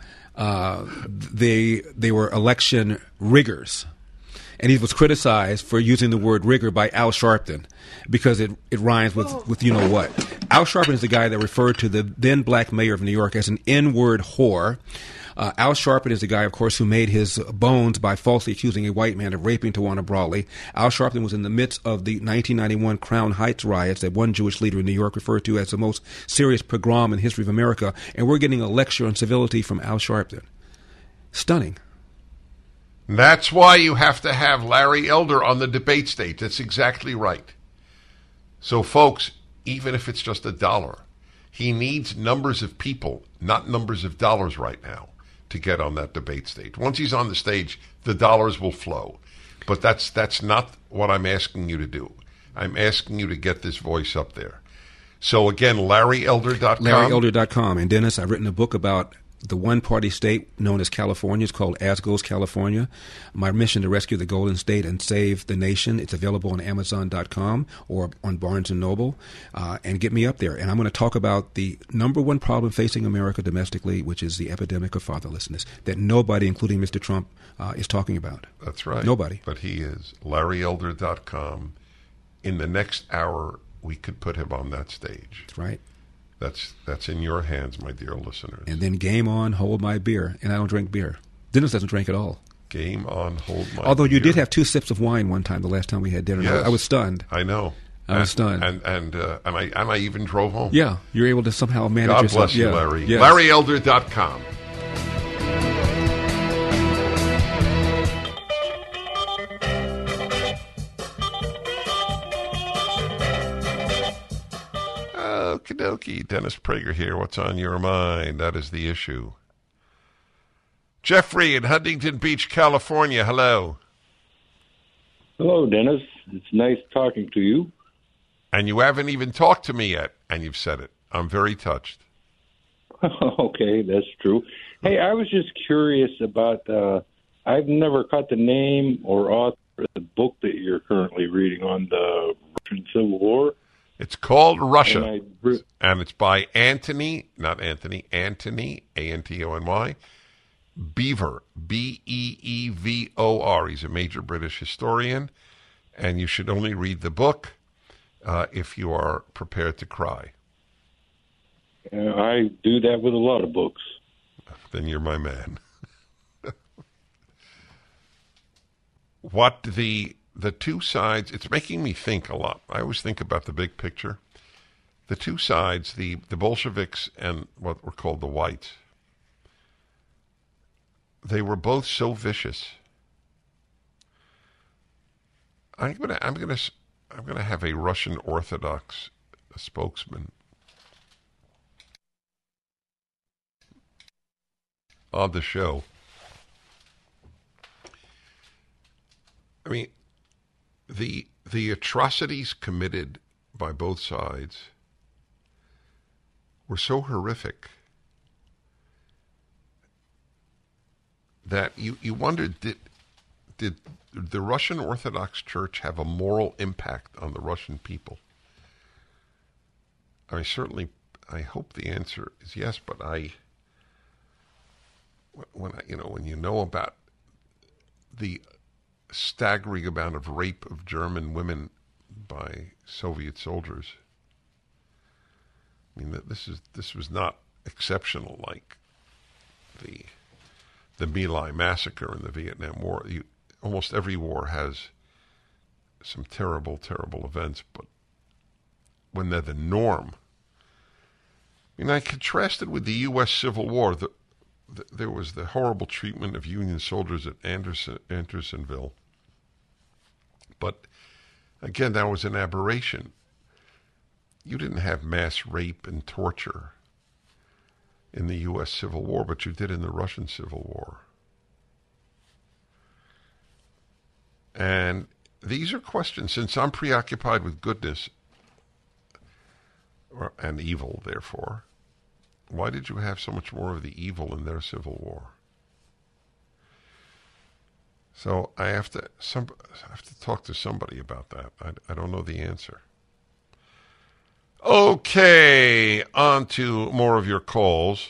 they were election riggers. And he was criticized for using the word rigor by Al Sharpton because it rhymes with you know what. Al Sharpton is the guy that referred to the then black mayor of New York as an N-word whore. Al Sharpton is the guy, of course, who made his bones by falsely accusing a white man of raping Tawana Brawley. Al Sharpton was in the midst of the 1991 Crown Heights riots that one Jewish leader in New York referred to as the most serious pogrom in the history of America. And we're getting a lecture on civility from Al Sharpton. Stunning. That's why you have to have Larry Elder on the debate stage. That's exactly right. So, folks, even if it's just $1, he needs numbers of people, not numbers of dollars right now, to get on that debate stage. Once he's on the stage, the dollars will flow. But that's not what I'm asking you to do. I'm asking you to get this voice up there. So, again, LarryElder.com. LarryElder.com. And, Dennis, I've written a book about the one-party state known as California. It's called As Goes California. My mission to rescue the Golden State and save the nation. It's available on Amazon.com or on Barnes & Noble. And get me up there. And I'm going to talk about the number one problem facing America domestically, which is the epidemic of fatherlessness that nobody, including Mr. Trump, is talking about. That's right. Nobody. But he is. LarryElder.com. In the next hour, we could put him on that stage. That's right. That's in your hands, my dear listeners. And then game on, hold my beer. And I don't drink beer. Dennis doesn't drink at all. Game on, hold my Although beer. You did have 2 sips of wine one time the last time we had dinner. Yes. I was stunned. I know. I was stunned. And I even drove home. Yeah, you're able to somehow manage God yourself. bless you, Larry. Yes. LarryElder.com. Okie dokie. Dennis Prager here. What's on your mind? That is the issue. Jeffrey in Huntington Beach, California. Hello. Hello, Dennis. It's nice talking to you. And you haven't even talked to me yet, and you've said it. I'm very touched. Okay, that's true. Hey, I was just curious about, I've never caught the name or author of the book that you're currently reading on the Russian Civil War. It's called Russia, and it's by Antony, A-N-T-O-N-Y, Beevor, B-E-E-V-O-R. He's a major British historian, and you should only read the book if you are prepared to cry. I do that with a lot of books. Then you're my man. What the two sides, it's making me think a lot. I always think about the big picture. The two sides, the Bolsheviks and what were called the whites, they were both so vicious. I'm gonna have a Russian Orthodox spokesman on the show. I mean, the atrocities committed by both sides were so horrific that you wondered, did the Russian Orthodox Church have a moral impact on the Russian people? I certainly, I hope the answer is yes, but when you know about the staggering amount of rape of German women by Soviet soldiers, I mean, this was not exceptional like the My Lai massacre in the Vietnam War. Almost every war has some terrible, terrible events, but when they're the norm, I mean, I contrasted with the U.S. Civil War. There was the horrible treatment of Union soldiers at Andersonville. But again, that was an aberration. You didn't have mass rape and torture in the U.S. Civil War, but you did in the Russian Civil War. And these are questions, since I'm preoccupied with goodness and evil, therefore, why did you have so much more of the evil in their Civil War? So I have to talk to somebody about that. I don't know the answer. Okay, on to more of your calls.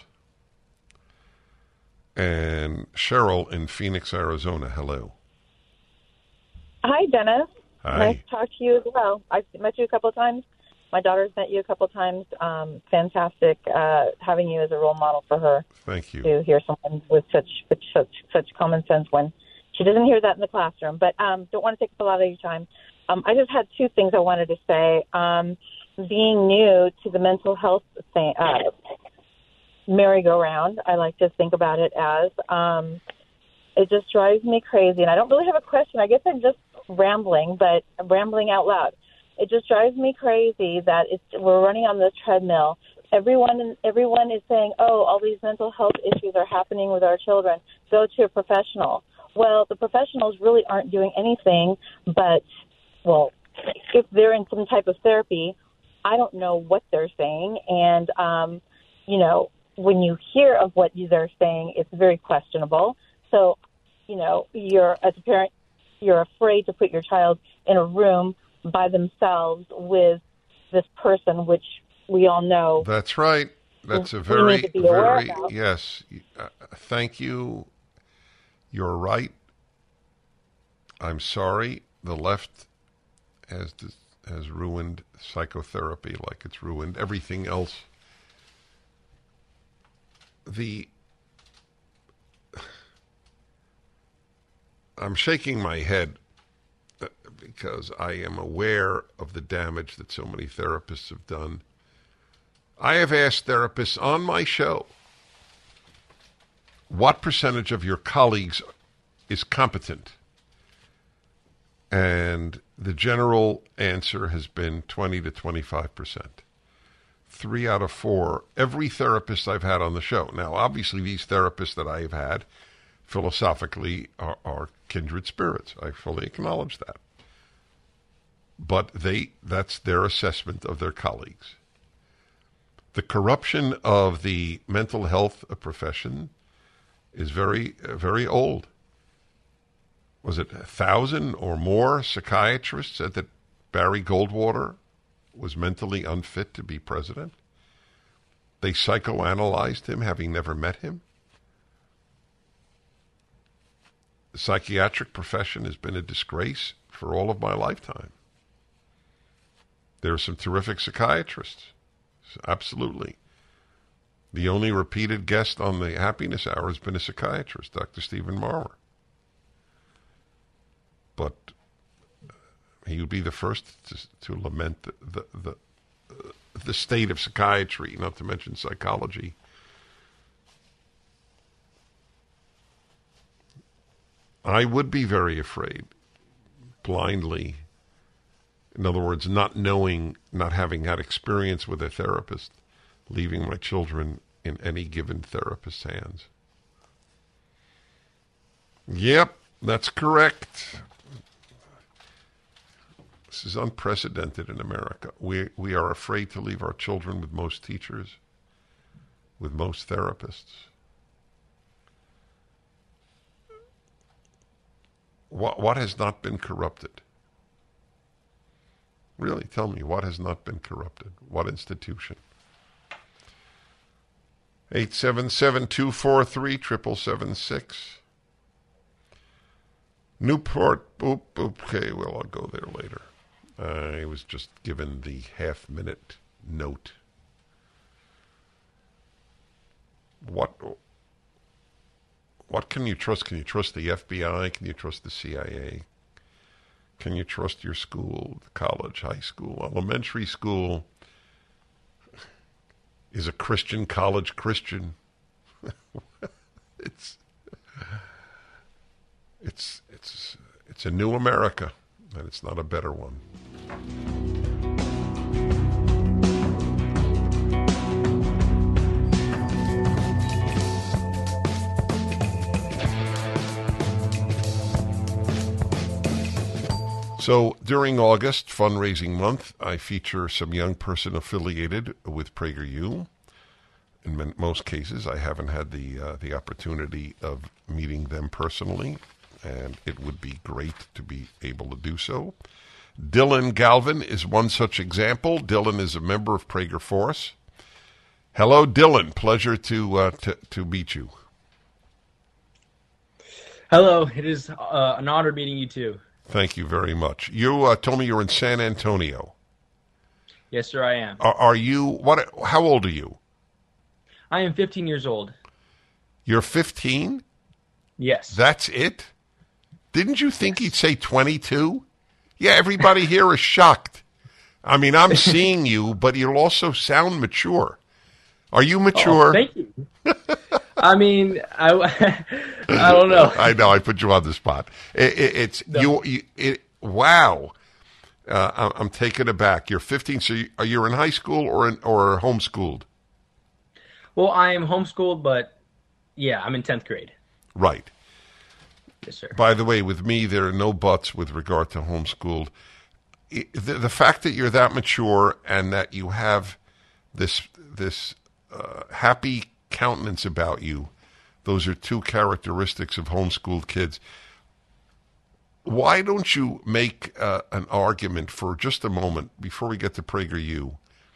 And Cheryl in Phoenix, Arizona. Hello. Hi, Dennis. Hi. Nice to talk to you as well. I've met you a couple of times. My daughter's met you a couple of times. Fantastic having you as a role model for her. Thank you. To hear someone with such common sense when she doesn't hear that in the classroom. But don't want to take up a lot of your time. I just had two things I wanted to say. Being new to the mental health thing, merry-go-round, I like to think about it as, it just drives me crazy. And I don't really have a question. I guess I'm just rambling, but I'm rambling out loud. It just drives me crazy that we're running on this treadmill. Everyone is saying, oh, all these mental health issues are happening with our children. Go to a professional. Well, the professionals really aren't doing anything but, well, if they're in some type of therapy, I don't know what they're saying. And, when you hear of what they're saying, it's very questionable. So, you're, as a parent, you're afraid to put your child in a room by themselves with this person, which we all know. That's right. That's a very, yes. Thank you. You're right. I'm sorry. The left has ruined psychotherapy like it's ruined everything else. I'm shaking my head because I am aware of the damage that so many therapists have done. I have asked therapists on my show, what percentage of your colleagues is competent? And the general answer has been 20 to 25%. 3 out of 4, every therapist I've had on the show. Now, obviously, these therapists that I have had philosophically are kindred spirits. I fully acknowledge that. But that's their assessment of their colleagues. The corruption of the mental health profession is very, very old. Was it 1,000 or more psychiatrists said that Barry Goldwater was mentally unfit to be president? They psychoanalyzed him, having never met him. The psychiatric profession has been a disgrace for all of my lifetime. There are some terrific psychiatrists. Absolutely. The only repeated guest on the Happiness Hour has been a psychiatrist, Dr. Stephen Marwer. But he would be the first to lament the state of psychiatry, not to mention psychology. I would be very afraid, blindly. In other words, not knowing, not having had experience with a therapist, leaving my children in any given therapist's hands. Yep, that's correct. This is unprecedented in America. We are afraid to leave our children with most teachers, with most therapists. What has not been corrupted? Really, tell me, what has not been corrupted? What institution? 877-243-7776. Newport, okay, well, I'll go there later. I was just given the half-minute note. What can you trust? Can you trust the FBI? Can you trust the CIA? Can you trust your school, college, high school, elementary school? Is a Christian college Christian? It's a new America, and it's not a better one. So during August, fundraising month, I feature some young person affiliated with PragerU. In most cases, I haven't had the opportunity of meeting them personally, and it would be great to be able to do so. Dylan Galvin is one such example. Dylan is a member of Prager Force. Hello, Dylan. Pleasure to meet you. Hello. It is an honor meeting you too. Thank you very much. You told me you're in San Antonio. Yes, sir, I am. Are you, how old are you? I am 15 years old. You're 15? Yes. That's it? Didn't you think he'd say 22? Yeah, everybody here is shocked. I mean, I'm seeing you, but you also sound mature. Are you mature? Oh, thank you. I mean, I don't know. I know, I put you on the spot. Wow. I'm taken aback. You're 15, so you're in high school or homeschooled? Well, I am homeschooled, but yeah, I'm in 10th grade. Right. Yes, sir. By the way, with me, there are no buts with regard to homeschooled. The fact that you're that mature and that you have this happy countenance about you, those are two characteristics of homeschooled kids. Why don't you make an argument for just a moment before we get to PragerU?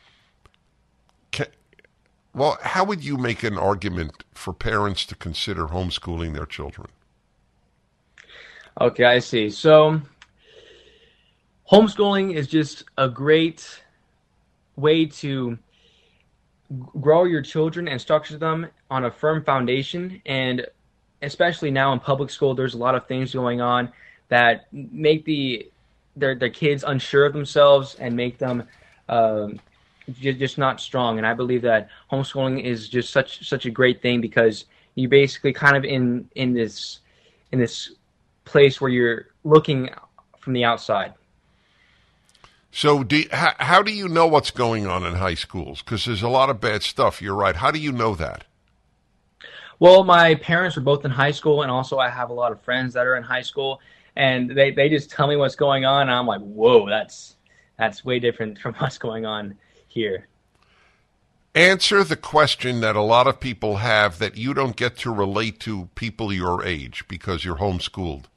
Well, how would you make an argument for parents to consider homeschooling their children? Okay, I see. So homeschooling is just a great way to grow your children and structure them on a firm foundation. And especially now in public school, there's a lot of things going on that make their kids unsure of themselves and make them just not strong. And I believe that homeschooling is just such a great thing because you basically kind of in this place where you're looking from the outside. So how do you know what's going on in high schools? Because there's a lot of bad stuff. You're right. How do you know that? Well, my parents were both in high school, and also I have a lot of friends that are in high school, and they just tell me what's going on, and I'm like, whoa, that's way different from what's going on here. Answer the question that a lot of people have that you don't get to relate to people your age because you're homeschooled.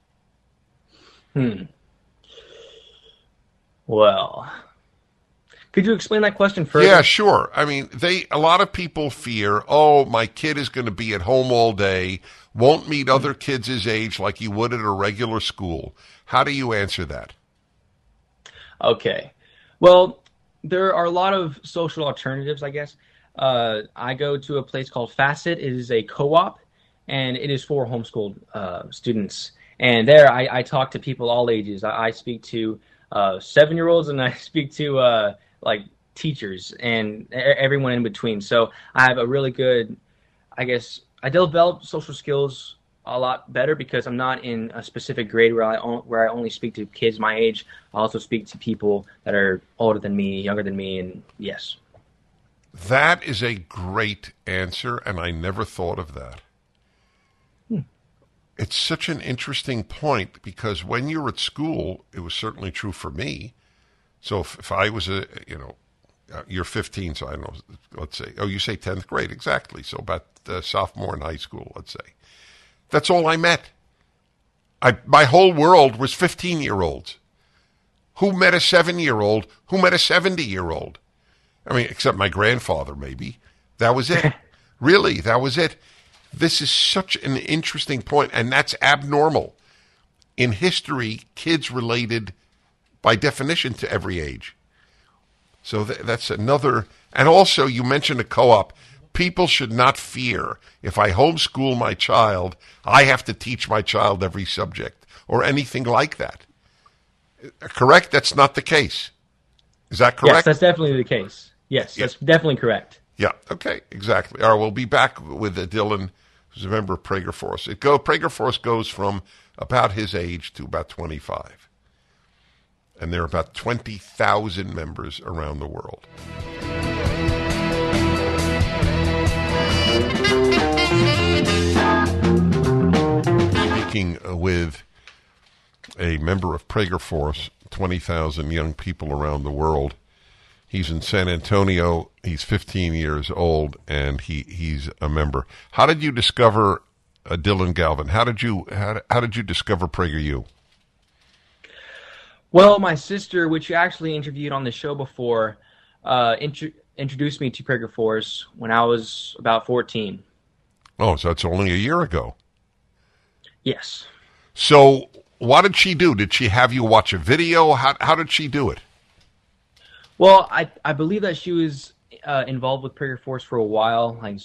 Well, could you explain that question further? Yeah, sure. I mean, a lot of people fear, oh, my kid is going to be at home all day, won't meet other kids his age like you would at a regular school. How do you answer that? Okay. Well, there are a lot of social alternatives, I guess. I go to a place called Facet. It is a co-op, and it is for homeschooled students. And there I talk to people all ages. I speak to 7-year-olds, and I speak to like teachers and everyone in between. So I have a really good, I guess, I develop social skills a lot better because I'm not in a specific grade where I only speak to kids my age. I also speak to people that are older than me, younger than me, and yes. That is a great answer, and I never thought of that. It's such an interesting point because when you're at school, it was certainly true for me. So if I was you're 15, so I don't know, let's say, you say 10th grade, exactly. So about sophomore in high school, let's say. That's all I met. My whole world was 15-year-olds. Who met a 7-year-old? Who met a 70-year-old? I mean, except my grandfather, maybe. That was it. Really, that was it. This is such an interesting point, and that's abnormal. In history, kids related by definition to every age. So that's another. And also, you mentioned a co-op. People should not fear if I homeschool my child, I have to teach my child every subject or anything like that. Correct? That's not the case. Is that correct? Yes, that's definitely the case. Yes, that's definitely correct. Yeah, okay, exactly. All right, we'll be back with Dylan, who's a member of Prager Force. Prager Force goes from about his age to about 25. And there are about 20,000 members around the world. Speaking with a member of Prager Force, 20,000 young people around the world. He's in San Antonio. He's 15 years old, and he's a member. How did you discover Dylan Galvin? How did you discover PragerU? Well, my sister, which you actually interviewed on the show before, introduced me to Prager Force when I was about 14. Oh, so that's only a year ago. Yes. So what did she do? Did she have you watch a video? How did she do it? Well, I believe that she was involved with Prager Force for a while, like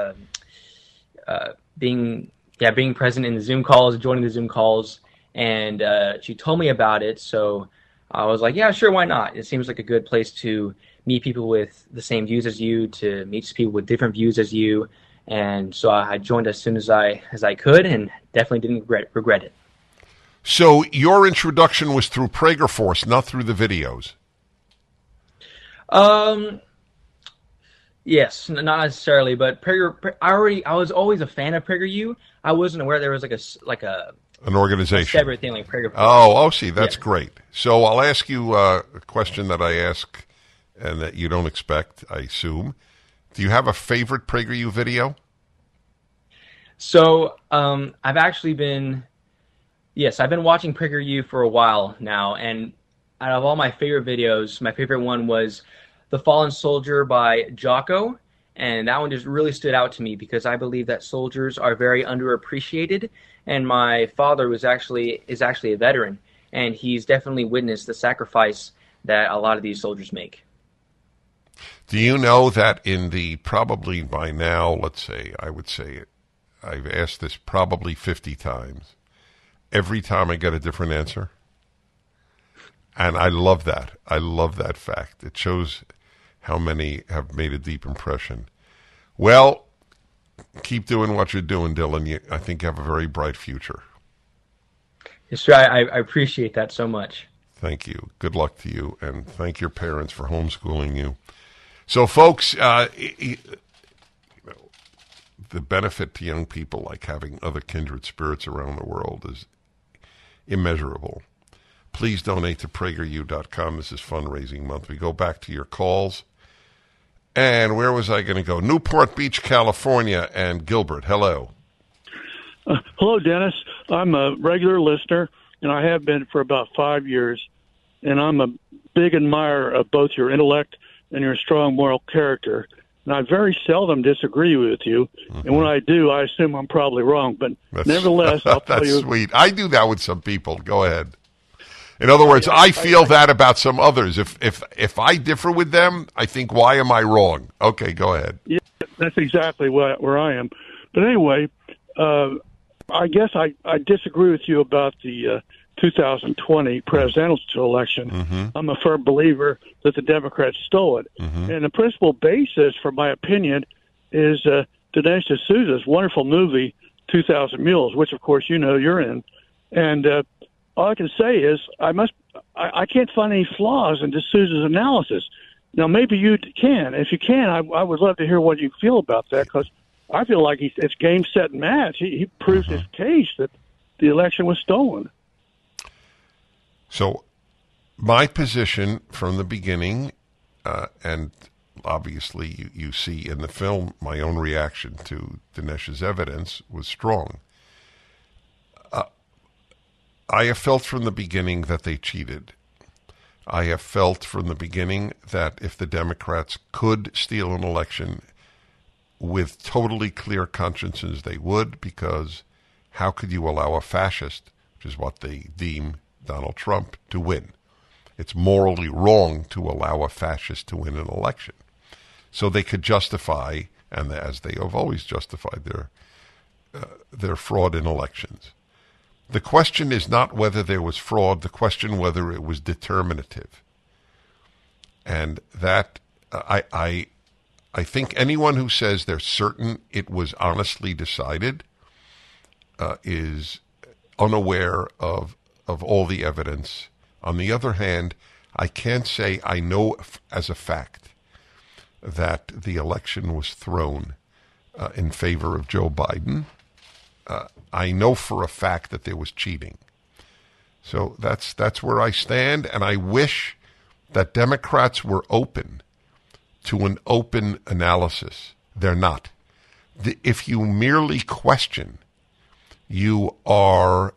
being present in the Zoom calls, joining the Zoom calls, and she told me about it. So I was like, yeah, sure, why not? It seems like a good place to meet people with the same views as you, to meet people with different views as you, and so I joined as soon as I could, and definitely didn't regret it. So your introduction was through Prager Force, not through the videos. Yes, not necessarily, but I was always a fan of PragerU. I wasn't aware there was an organization, a separate thing like Prager Force. Oh, see, that's great. So I'll ask you a question that I ask and that you don't expect, I assume. Do you have a favorite PragerU video? So I've been watching PragerU for a while now, and out of all my favorite videos, my favorite one was The Fallen Soldier by Jocko, and that one just really stood out to me because I believe that soldiers are very underappreciated, and my father is actually a veteran, and he's definitely witnessed the sacrifice that a lot of these soldiers make. Do you know that probably by now, let's say, I would say it, I've asked this probably 50 times. Every time I get a different answer. And I love that. I love that fact. It shows how many have made a deep impression. Well, keep doing what you're doing, Dylan. I think you have a very bright future. Yes, sir. I appreciate that so much. Thank you. Good luck to you, and thank your parents for homeschooling you. So, folks, the benefit to young people, like having other kindred spirits around the world, is immeasurable. Please donate to PragerU.com. This is fundraising month. We go back to your calls. And where was I going to go? Newport Beach, California, and Gilbert. Hello. Hello, Dennis. I'm a regular listener, and I have been for about 5 years. And I'm a big admirer of both your intellect and your strong moral character. And I very seldom disagree with you. Mm-hmm. And when I do, I assume I'm probably wrong. But nevertheless, I'll tell that's you. Sweet. I do that with some people. Go ahead. In other words, I feel that about some others. If I differ with them, I think, why am I wrong? Okay, go ahead. Yeah, that's exactly where I am. But anyway, I guess I disagree with you about the 2020 presidential election. Mm-hmm. I'm a firm believer that the Democrats stole it. Mm-hmm. And the principal basis for my opinion is Dinesh D'Souza's wonderful movie, 2,000 Mules, which, of course, you know you're in. And all I can say is I can't find any flaws in D'Souza's analysis. Now, maybe you can. If you can, I would love to hear what you feel about that, because I feel like it's game, set, and match. He proves his case that the election was stolen. So my position from the beginning, and obviously you see in the film, my own reaction to Dinesh's evidence was strong. I have felt from the beginning that they cheated. I have felt from the beginning that if the Democrats could steal an election with totally clear consciences, they would, because how could you allow a fascist, which is what they deem Donald Trump, to win? It's morally wrong to allow a fascist to win an election. So they could justify, and as they have always justified, their fraud in elections. The question is not whether there was fraud, the question whether it was determinative. And that, I think anyone who says they're certain it was honestly decided is unaware of all the evidence. On the other hand, I can't say I know as a fact that the election was thrown in favor of Joe Biden. I know for a fact that there was cheating. So that's where I stand, and I wish that Democrats were open to an open analysis. They're not. If you merely question, you are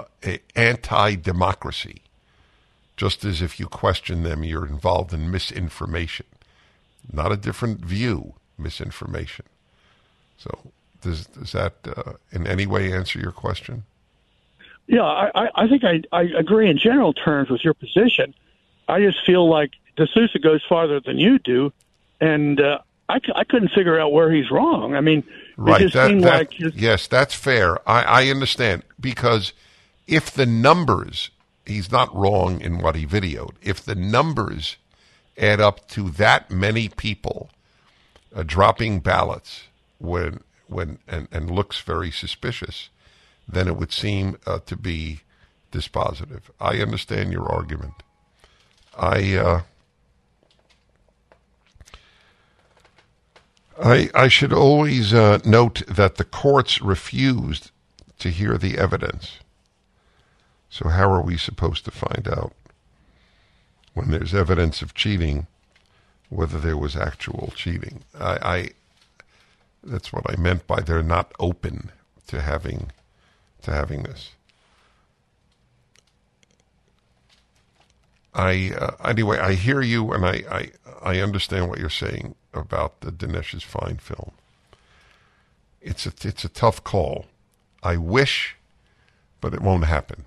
anti-democracy. Just as if you question them, you're involved in misinformation. Not a different view, misinformation. So does that in any way answer your question? Yeah, I think I agree in general terms with your position. I just feel like D'Souza goes farther than you do, and I couldn't figure out where he's wrong. I mean, right. It just seemed like yes, that's fair. I understand, because if the numbers, he's not wrong in what he videoed. If the numbers add up to that many people dropping ballots and looks very suspicious, then it would seem to be dispositive. I understand your argument. I should always note that the courts refused to hear the evidence. So how are we supposed to find out, when there's evidence of cheating, whether there was actual cheating? That's what I meant by they're not open to having this. Anyway, I hear you, and I understand what you're saying about the Dinesh's Fine film. It's a tough call. I wish, but it won't happen.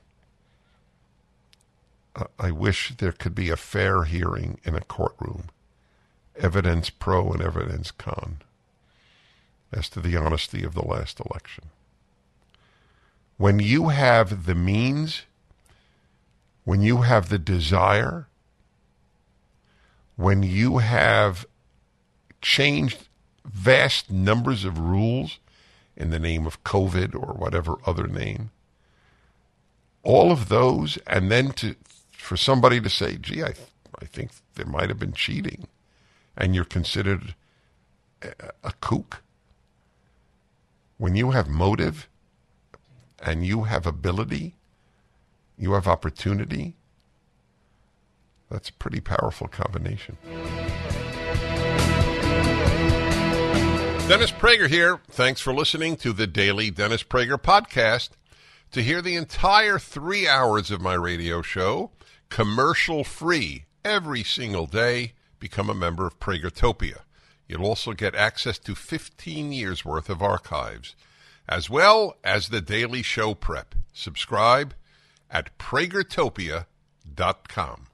I wish there could be a fair hearing in a courtroom, evidence pro and evidence con, as to the honesty of the last election. When you have the means, when you have the desire, when you have changed vast numbers of rules in the name of COVID or whatever other name, all of those, and then for somebody to say, gee, I think there might have been cheating, and you're considered a kook, When you have motive and you have ability, you have opportunity, that's a pretty powerful combination. Dennis Prager here. Thanks for listening to the Daily Dennis Prager Podcast. To hear the entire 3 hours of my radio show, commercial-free, every single day, become a member of Pragertopia. You'll also get access to 15 years' worth of archives, as well as the daily show prep. Subscribe at Pragertopia.com.